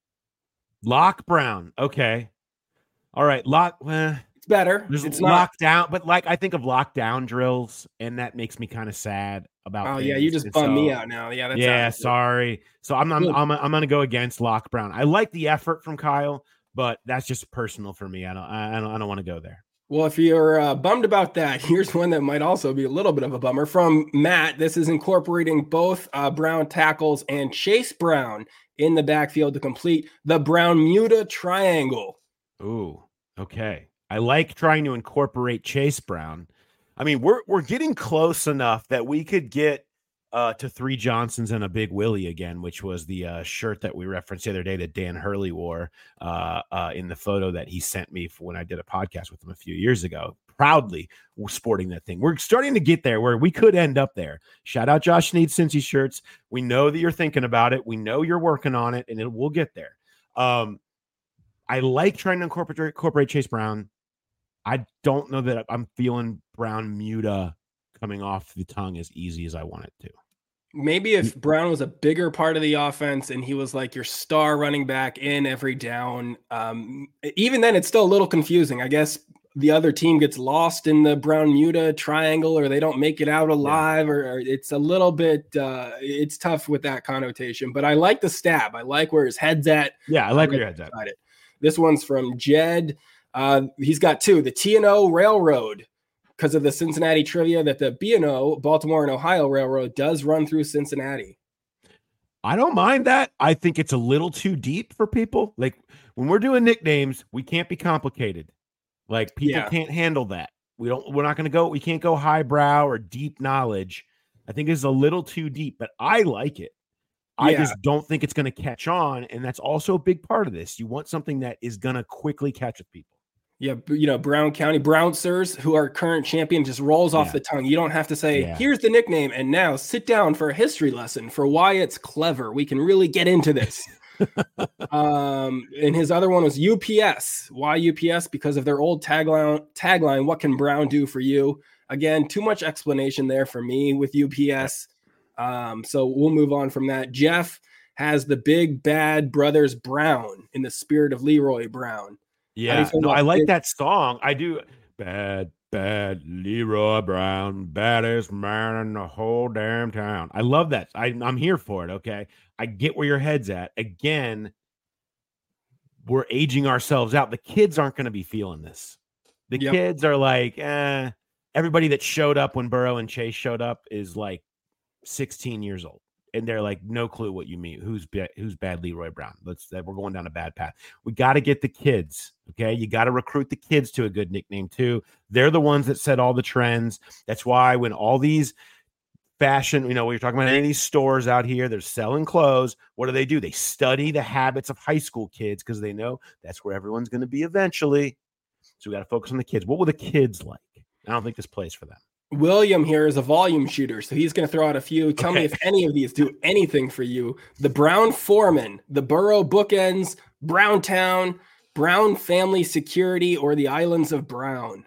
Lock Brown. Okay. All right. Lock. Eh, It's better. there's It's not. lockdown, but like I think of lockdown drills, and that makes me kind of sad about. Oh yeah, things. you just And bummed me so- out now. Yeah, that's yeah, out. sorry. So I'm I'm, Good. I'm I'm gonna go against Lock Brown. I like the effort from Kyle, but that's just personal for me. I don't I don't I don't want to go there. Well, if you're uh, bummed about that, here's one that might also be a little bit of a bummer from Matt. This is incorporating both uh, Brown tackles and Chase Brown in the backfield to complete the Brown-Muta triangle. Ooh, okay. I like trying to incorporate Chase Brown. I mean, we're we're getting close enough that we could get uh, to three Johnsons and a Big Willie again, which was the uh, shirt that we referenced the other day that Dan Hurley wore uh, uh, in the photo that he sent me for when I did a podcast with him a few years ago. Proudly sporting that thing. We're starting to get there where we could end up there. Shout out Josh Needs Cincy shirts. We know that you're thinking about it. We know you're working on it, and it will get there. Um, I like trying to incorporate, incorporate Chase Brown. I don't know that I'm feeling Brown Muta coming off the tongue as easy as I want it to. Maybe if Brown was a bigger part of the offense and he was like your star running back in every down, um, even then it's still a little confusing. I guess the other team gets lost in the Brown Muta triangle, or they don't make it out alive, yeah. or, or it's a little bit, uh, it's tough with that connotation, but I like the stab. I like where his head's at. Yeah. I like where your head's at. It. This one's from Jed. Uh, he's got two, the T and O Railroad, because of the Cincinnati trivia that the B and O, Baltimore and Ohio Railroad, does run through Cincinnati. I don't mind that. I think it's a little too deep for people. Like when we're doing nicknames, we can't be complicated. Like people Yeah. can't handle that. We don't, we're not going to go, we can't go highbrow or deep knowledge. I think it's a little too deep, but I like it. I Yeah. just don't think it's going to catch on. And that's also a big part of this. You want something that is going to quickly catch with people. Yeah, you know, Brown County Brownsers, who are current champion, just rolls off Yeah. the tongue. You don't have to say, Yeah. here's the nickname, and now sit down for a history lesson for why it's clever. We can really get into this. um, and his other one was U P S. Why U P S? Because of their old tagline, tagline, what can Brown do for you? Again, too much explanation there for me with U P S. Um, so we'll move on from that. Jeff has the Big Bad Brothers Brown in the spirit of Leroy Brown. Yeah, feel no, about I like it? that song. I do. Bad, bad Leroy Brown, baddest man in the whole damn town. I love that. I, I'm here for it. Okay, I get where your head's at. Again, we're aging ourselves out. The kids aren't going to be feeling this. The Yep. kids are like, eh. Everybody that showed up when Burrow and Chase showed up is like sixteen years old. And they're like, no clue what you mean. Who's ba- who's bad Leroy Brown? Let's that we're going down a bad path. We got to get the kids. Okay, you got to recruit the kids to a good nickname too. They're the ones that set all the trends. That's why when all these fashion, you know, we're talking about any of these stores out here, they're selling clothes. What do they do? They study the habits of high school kids because they know that's where everyone's going to be eventually. So we got to focus on the kids. What will the kids like? I don't think this plays for them. William here is a volume shooter, so he's going to throw out a few. Tell me Okay. if any of these do anything for you. The Brown Foreman, the Burrow Bookends, Browntown, Brown Family Security, or the Islands of Brown.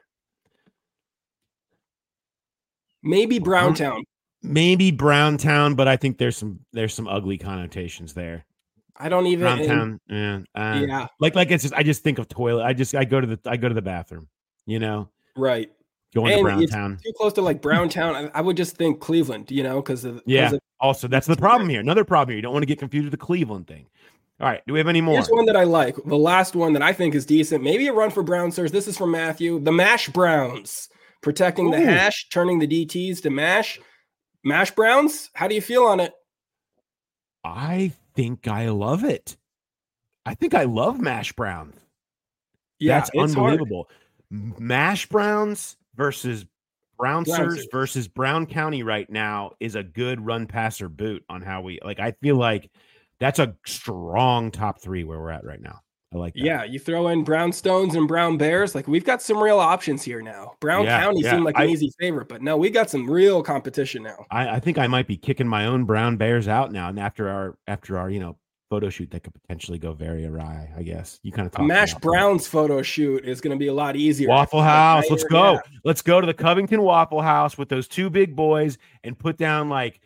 Maybe Browntown. Maybe Browntown, but I think there's some there's some ugly connotations there. I don't even. Browntown, yeah, uh, Yeah, like like it's just I just think of toilet. I just I go to the I go to the bathroom, you know, right. going And to it's Browntown. too close to like Browntown. I, I would just think Cleveland, you know, because of Yeah. 'cause of- Also, that's the problem here. Another problem here. You don't want to get confused with the Cleveland thing. All right. Do we have any more? Here's one that I like. The last one that I think is decent. Maybe a run for Brownsers. This is from Matthew. The Mash Browns, protecting the Ooh. hash, turning the D Ts to mash. Mash Browns. How do you feel on it? I think I love it. I think I love Mash Browns. That's it's hard. unbelievable. Mash Browns versus Brownsers Brownsers. versus Brown County right now is a good run passer boot on how we like. I feel like that's a strong top three where we're at right now. I like that. Yeah, you throw in Brownstones and Brown Bears. Like we've got some real options here now. Brown Yeah, County yeah. seemed like an I- easy favorite, but no, we got some real competition now. I, I think I might be kicking my own Brown Bears out now. And after our after our, you know, photo shoot that could potentially go very awry, I guess. You kind of A talked Mash about that. Browns photo shoot is going to be a lot easier. Waffle House. Let's Yeah. go. Let's go to the Covington Waffle House with those two big boys and put down like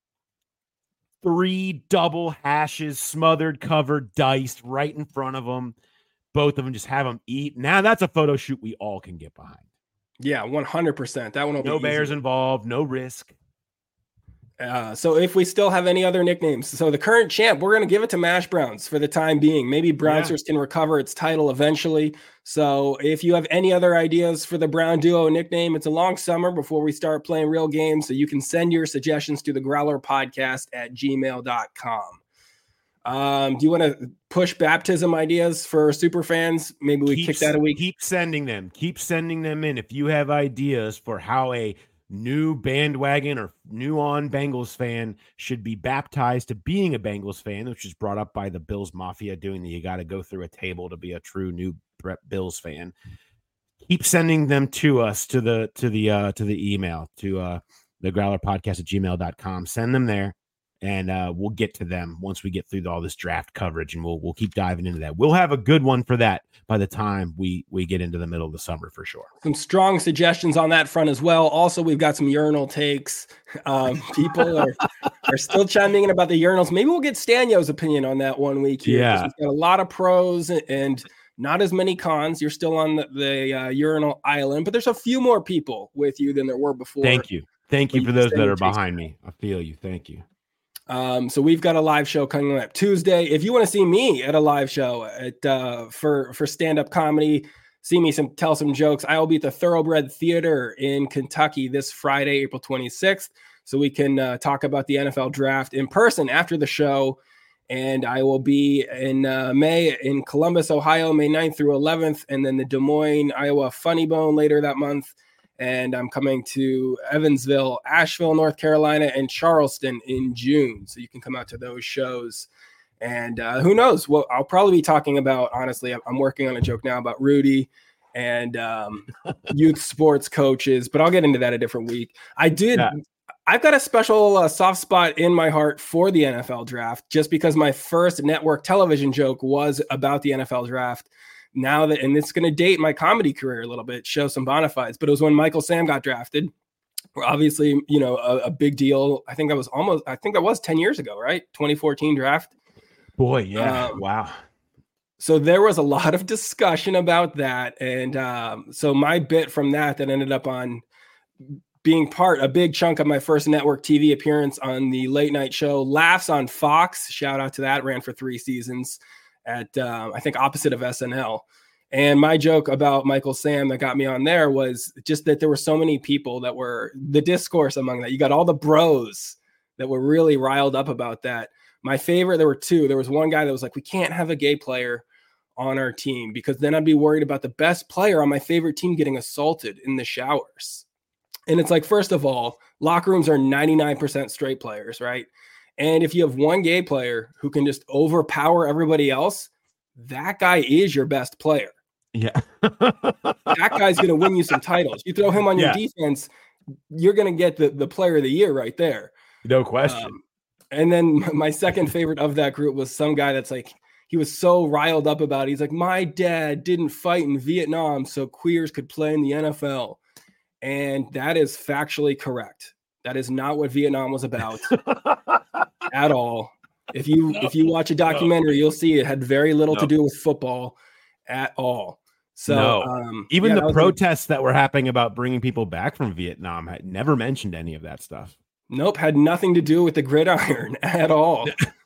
three double hashes, smothered, covered, diced right in front of them. Both of them just have them eat. Now that's a photo shoot we all can get behind. Yeah, one hundred percent. That one will No be bears easy. involved, no risk. Uh, so if we still have any other nicknames, so the current champ, we're going to give it to Mash Browns for the time being. Maybe Brownsers can recover its title eventually. So if you have any other ideas for the Brown Duo nickname, it's a long summer before we start playing real games. So you can send your suggestions to the Growler Podcast at gmail dot com. Um, do you want to push baptism ideas for super fans. Maybe we keep, kick that a week. Keep sending them. Keep sending them in. If you have ideas for how a new bandwagon or new on Bengals fan should be baptized to being a Bengals fan, which is brought up by the Bills Mafia doing the you got to go through a table to be a true new Bills fan. Keep sending them to us to the to the uh to the email to uh the growler podcast at gmail dot com. Send them there. And uh, we'll get to them once we get through all this draft coverage, and we'll we'll keep diving into that. We'll have a good one for that by the time we we get into the middle of the summer for sure. Some strong suggestions on that front as well. Also, we've got some urinal takes. Um, people are are still chiming in about the urinals. Maybe we'll get Stanio's opinion on that one week here. Yeah, we've got a lot of pros and not as many cons. You're still on the, the uh, urinal island, but there's a few more people with you than there were before. Thank you, thank you for those that are behind me. I feel you. Thank you. Um, so we've got a live show coming up Tuesday. If you want to see me at a live show at uh, for for stand-up comedy, see me some tell some jokes, I will be at the Thoroughbred Theater in Kentucky this Friday, April twenty-sixth. So we can uh, talk about the N F L draft in person after the show. And I will be in uh, May in Columbus, Ohio, May ninth through eleventh, and then the Des Moines, Iowa Funny Bone later that month. And I'm coming to Evansville, Asheville, North Carolina, and Charleston in June. So you can come out to those shows. And uh, who knows? Well, I'll probably be talking about, honestly, I'm working on a joke now about Rudy and um, youth sports coaches, but I'll get into that a different week. I did. Yeah. I've got a special uh, soft spot in my heart for the N F L draft, just because my first network television joke was about the N F L draft. Now that, and it's going to date my comedy career a little bit, show some bona fides, but it was when Michael Sam got drafted. Obviously, you know, a, a big deal. I think that was almost, I think that was ten years ago, right? twenty fourteen draft. Boy, yeah. Um, wow. So there was a lot of discussion about that. And um, so my bit from that, that ended up on being part, a big chunk of my first network T V appearance on the late night show, Laughs on Fox. Shout out to that. Ran for three seasons. At uh, I think opposite of S N L. And my joke about Michael Sam that got me on there was just that there were so many people that were the discourse among that. You got all the bros that were really riled up about that. My favorite, there were two. There was one guy that was like, we can't have a gay player on our team because then I'd be worried about the best player on my favorite team getting assaulted in the showers. And it's like, first of all, locker rooms are ninety-nine percent straight players, right? And if you have one gay player who can just overpower everybody else, that guy is your best player. Yeah. That guy's going to win you some titles. You throw him on your yeah. defense, you're going to get the, the player of the year right there. No question. Um, and then my second favorite of that group was some guy that's like, he was so riled up about it. He's like, my dad didn't fight in Vietnam so queers could play in the N F L. And that is factually correct. That is not what Vietnam was about at all. If you no, if you watch a documentary, no. you'll see it had very little no. to do with football at all. So no. um, even yeah, the protests like, that were happening about bringing people back from Vietnam had never mentioned any of that stuff. Nope, had nothing to do with the gridiron at all.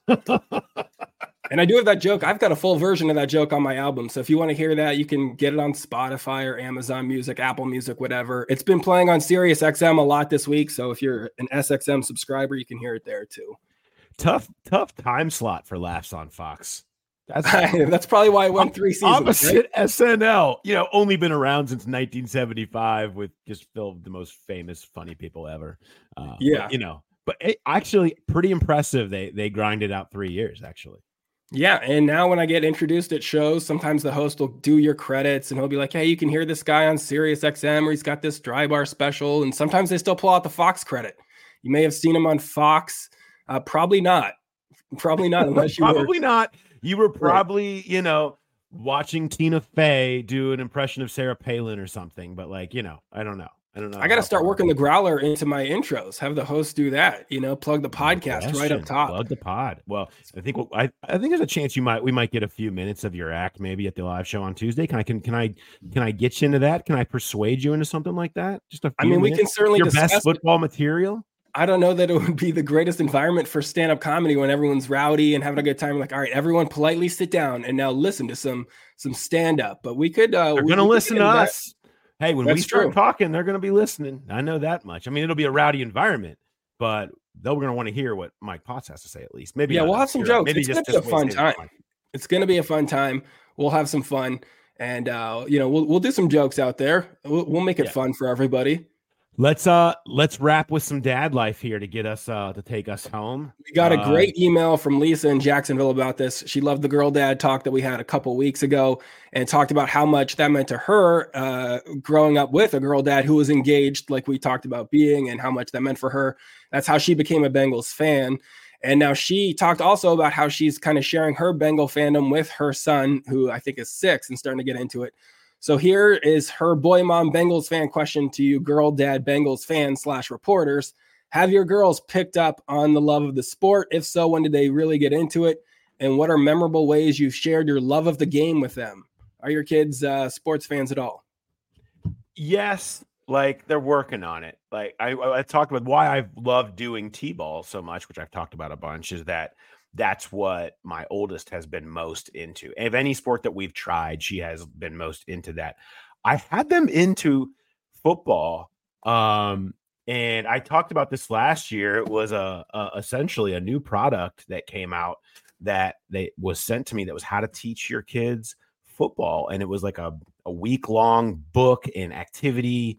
And I do have that joke. I've got a full version of that joke on my album. So if you want to hear that, you can get it on Spotify or Amazon Music, Apple Music, whatever. It's been playing on Sirius X M a lot this week. So if you're an S X M subscriber, you can hear it there too. Tough, tough time slot for Laughs on Fox. That's that's probably why it went three seasons. Opposite right? S N L, you know, only been around since nineteen seventy-five with just filled the most famous, funny people ever. Uh, yeah, but, you know, but it, actually pretty impressive. They they grinded out three years actually. Yeah, and now when I get introduced at shows, sometimes the host will do your credits and he'll be like, hey, you can hear this guy on Sirius X M or he's got this dry bar special. And sometimes they still pull out the Fox credit. You may have seen him on Fox. Uh, probably not. Probably not unless you Probably were. not. You were probably, you know, watching Tina Fey do an impression of Sarah Palin or something. But like, you know, I don't know. I don't know. I got to start working the growler into my intros. Have the host do that. You know, plug the podcast right up top. Plug the pod. Well, I think I, I think there's a chance you might we might get a few minutes of your act maybe at the live show on Tuesday. Can I can can I can I get you into that? Can I persuade you into something like that? Just a few I mean, minutes? we can certainly your discuss best football material. I don't know that it would be the greatest environment for stand-up comedy when everyone's rowdy and having a good time. Like, all right, everyone politely sit down and now listen to some some stand-up. But we could uh they're we, gonna we listen to that. us. Hey, when That's we start true. talking, they're going to be listening. I know that much. I mean, it'll be a rowdy environment, but they're going to want to hear what Mike Potts has to say at least. Maybe yeah, not we'll have us. some You're jokes. right. Maybe It's just, going to be a just fun wait time. Mike. It's going to be a fun time. We'll have some fun, and uh, you know, we'll we'll do some jokes out there. We'll, we'll make it Yeah. fun for everybody. Let's uh let's wrap with some dad life here to get us uh to take us home. We got a Uh, great email from Lisa in Jacksonville about this. She loved the girl dad talk that we had a couple weeks ago and talked about how much that meant to her uh, growing up with a girl dad who was engaged, like we talked about being, and how much that meant for her. That's how she became a Bengals fan. And now she talked also about how she's kind of sharing her Bengal fandom with her son, who I think is six and starting to get into it. So here is her boy mom Bengals fan question to you, girl dad Bengals fan slash reporters. Have your girls picked up on the love of the sport? If so, when did they really get into it? And what are memorable ways you've shared your love of the game with them? Are your kids uh, sports fans at all? Yes, like they're working on it. Like I, I talked about why I've loved doing T-ball so much, which I've talked about a bunch, is that that's what my oldest has been most into. And if any sport that we've tried, she has been most into that. I had them into football. Um, and I talked about this last year. It was a, a essentially a new product that came out that they was sent to me that was how to teach your kids football. And it was like a, a week long book and activity,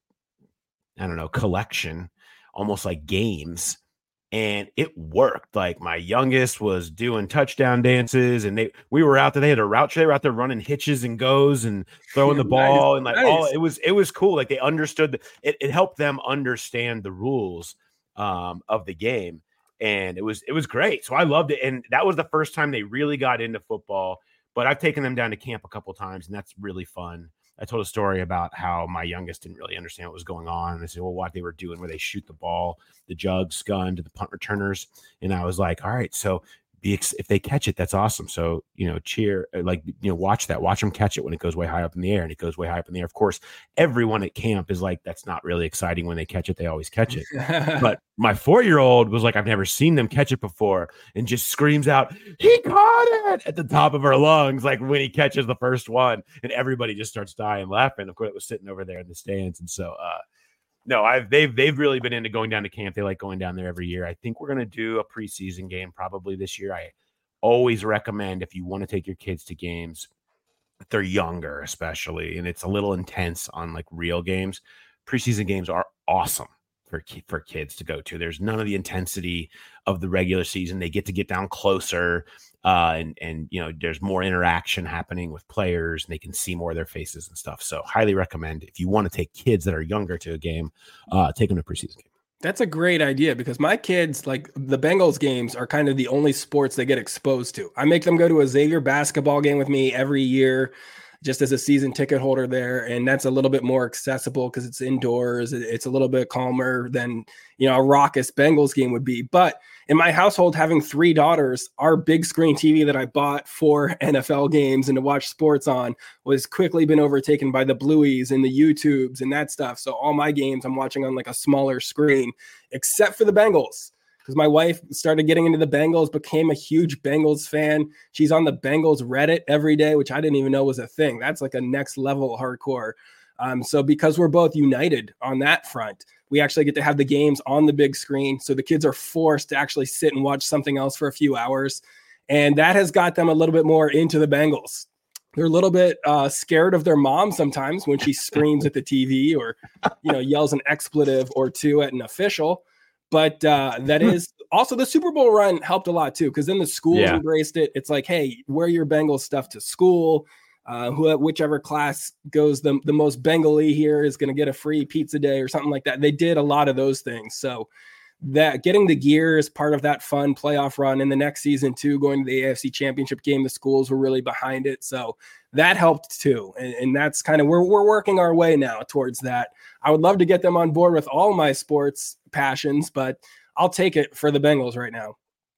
I don't know, collection, almost like games. And it worked. Like my youngest was doing touchdown dances, and they we were out there. They had a route. They were out there running hitches and goes and throwing the ball, nice, and like nice. all it was. It was cool. Like they understood. The, it it helped them understand the rules um, of the game, and it was it was great. So I loved it, and that was the first time they really got into football. But I've taken them down to camp a couple times, and that's really fun. I told a story about how my youngest didn't really understand what was going on. And I said, well, what they were doing where they shoot the ball, the jugs gun to the punt returners. And I was like, all right, so be ex- if they catch it, that's awesome. So, you know, cheer, like, you know, watch that, watch them catch it when it goes way high up in the air, and it goes way high up in the air. Of course, everyone at camp is like, that's not really exciting when they catch it. They always catch it. But my four-year-old was like, I've never seen them catch it before, and just screams out, he caught it at the top of her lungs. Like when he catches the first one, and everybody just starts dying laughing. Of course, it was sitting over there in the stands. And so, uh, no, I've they've they've really been into going down to camp. They like going down there every year. I think we're gonna do a preseason game probably this year. I always recommend, if you want to take your kids to games, if they're younger, especially, and it's a little intense on like real games, preseason games are awesome for for kids to go to. There's none of the intensity of the regular season. They get to get down closer. Uh, and, and, you know, there's more interaction happening with players, and they can see more of their faces and stuff. So highly recommend, if you want to take kids that are younger to a game, uh, take them to a preseason game. That's a great idea, because my kids, like the Bengals games, are kind of the only sports they get exposed to. I make them go to a Xavier basketball game with me every year, just as a season ticket holder there. And that's a little bit more accessible because it's indoors. It's a little bit calmer than, you know, a raucous Bengals game would be. But in my household, having three daughters, our big screen T V that I bought for N F L games and to watch sports on was quickly been overtaken by the Blueys and the YouTubes and that stuff. So all my games I'm watching on like a smaller screen, except for the Bengals. Because my wife started getting into the Bengals, became a huge Bengals fan. She's on the Bengals Reddit every day, which I didn't even know was a thing. That's like a next level hardcore. Um, so because we're both united on that front, we actually get to have the games on the big screen. So the kids are forced to actually sit and watch something else for a few hours. And that has got them a little bit more into the Bengals. They're a little bit uh, scared of their mom sometimes when she screams at the T V or, you know, yells an expletive or two at an official. But uh, that is also the Super Bowl run helped a lot, too, because then the schools Yeah. embraced it. It's like, hey, wear your Bengals stuff to school. Uh, who, whichever class goes the, the most Bengali here is going to get a free pizza day or something like that. They did a lot of those things. So that getting the gear is part of that fun playoff run. In the next season, too, going to the A F C Championship game, the schools were really behind it. So that helped, too. And, and that's kind of where we're working our way now towards that. I would love to get them on board with all my sports passions, but I'll take it for the Bengals right now.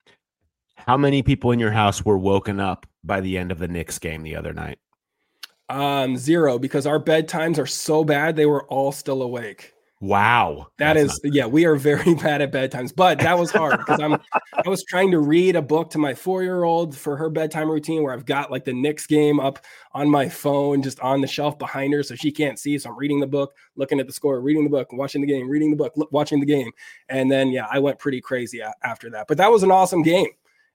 How many people in your house were woken up by the end of the Knicks game the other night? Um, zero, because our bedtimes are so bad. They were all still awake. Wow. That That's is, yeah, we are very bad at bedtimes, but that was hard because I'm, I was trying to read a book to my four-year-old for her bedtime routine where I've got like the Knicks game up on my phone, just on the shelf behind her. So she can't see. So I'm reading the book, looking at the score, reading the book, watching the game, reading the book, look, watching the game. And then, yeah, I went pretty crazy a- after that, but that was an awesome game.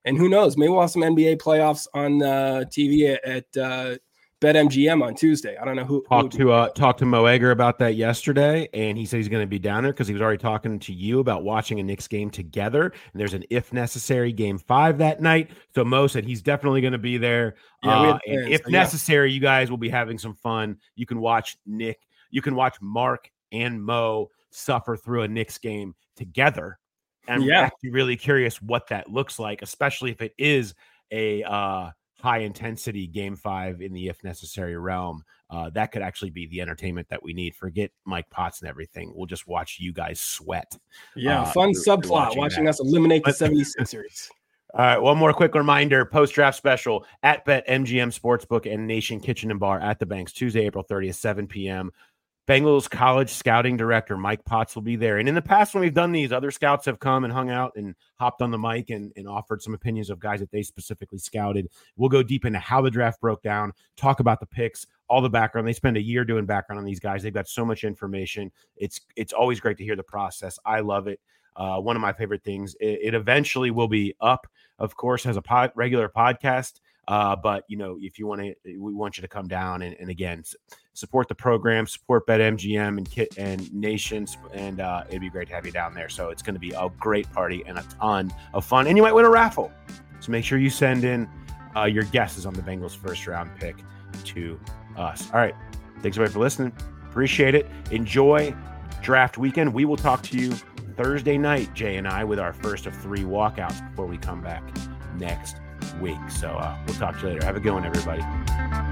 And who knows? Maybe we'll have some N B A playoffs on uh, T V at, at uh, BetMGM on Tuesday. I don't know who. Talked who to uh, talked to Mo Egger about that yesterday, and he said he's going to be down there because he was already talking to you about watching a Knicks game together. And there's an if necessary game five that night. So Mo said he's definitely going to be there. Yeah, we uh, have and plans, if so yeah. necessary, you guys will be having some fun. You can watch Nick. You can watch Mark and Mo suffer through a Knicks game together. And I'm Yeah. actually really curious what that looks like, especially if it is a uh, high intensity game five in the if necessary realm. Uh, that could actually be the entertainment that we need. Forget Mike Potts and everything. We'll just watch you guys sweat. Yeah, uh, fun through- through subplot watching watching that. us eliminate the But- seventy-sixers. All right, one more quick reminder, post-draft special at BetMGM Sportsbook and Nation Kitchen and Bar at the Banks, Tuesday, April thirtieth, seven p.m. Bengals college scouting director Mike Potts will be there. And in the past, when we've done these, other scouts have come and hung out and hopped on the mic and, and offered some opinions of guys that they specifically scouted. We'll go deep into how the draft broke down, talk about the picks, all the background. They spend a year doing background on these guys. They've got so much information. It's it's always great to hear the process. I love it. Uh, one of my favorite things. It, it eventually will be up, of course, as a pod, regular podcast. Uh, but you know, if you want to, we want you to come down and, and again s- support the program, support BetMGM and Kit and Nations, and uh, it'd be great to have you down there. So it's going to be a great party and a ton of fun, and you might win a raffle. So make sure you send in uh, your guesses on the Bengals first round pick to us. All right, thanks everybody for listening. Appreciate it. Enjoy draft weekend. We will talk to you Thursday night, Jay and I, with our first of three walkouts before we come back next week. So uh, we'll talk to you later. Have a good one, everybody.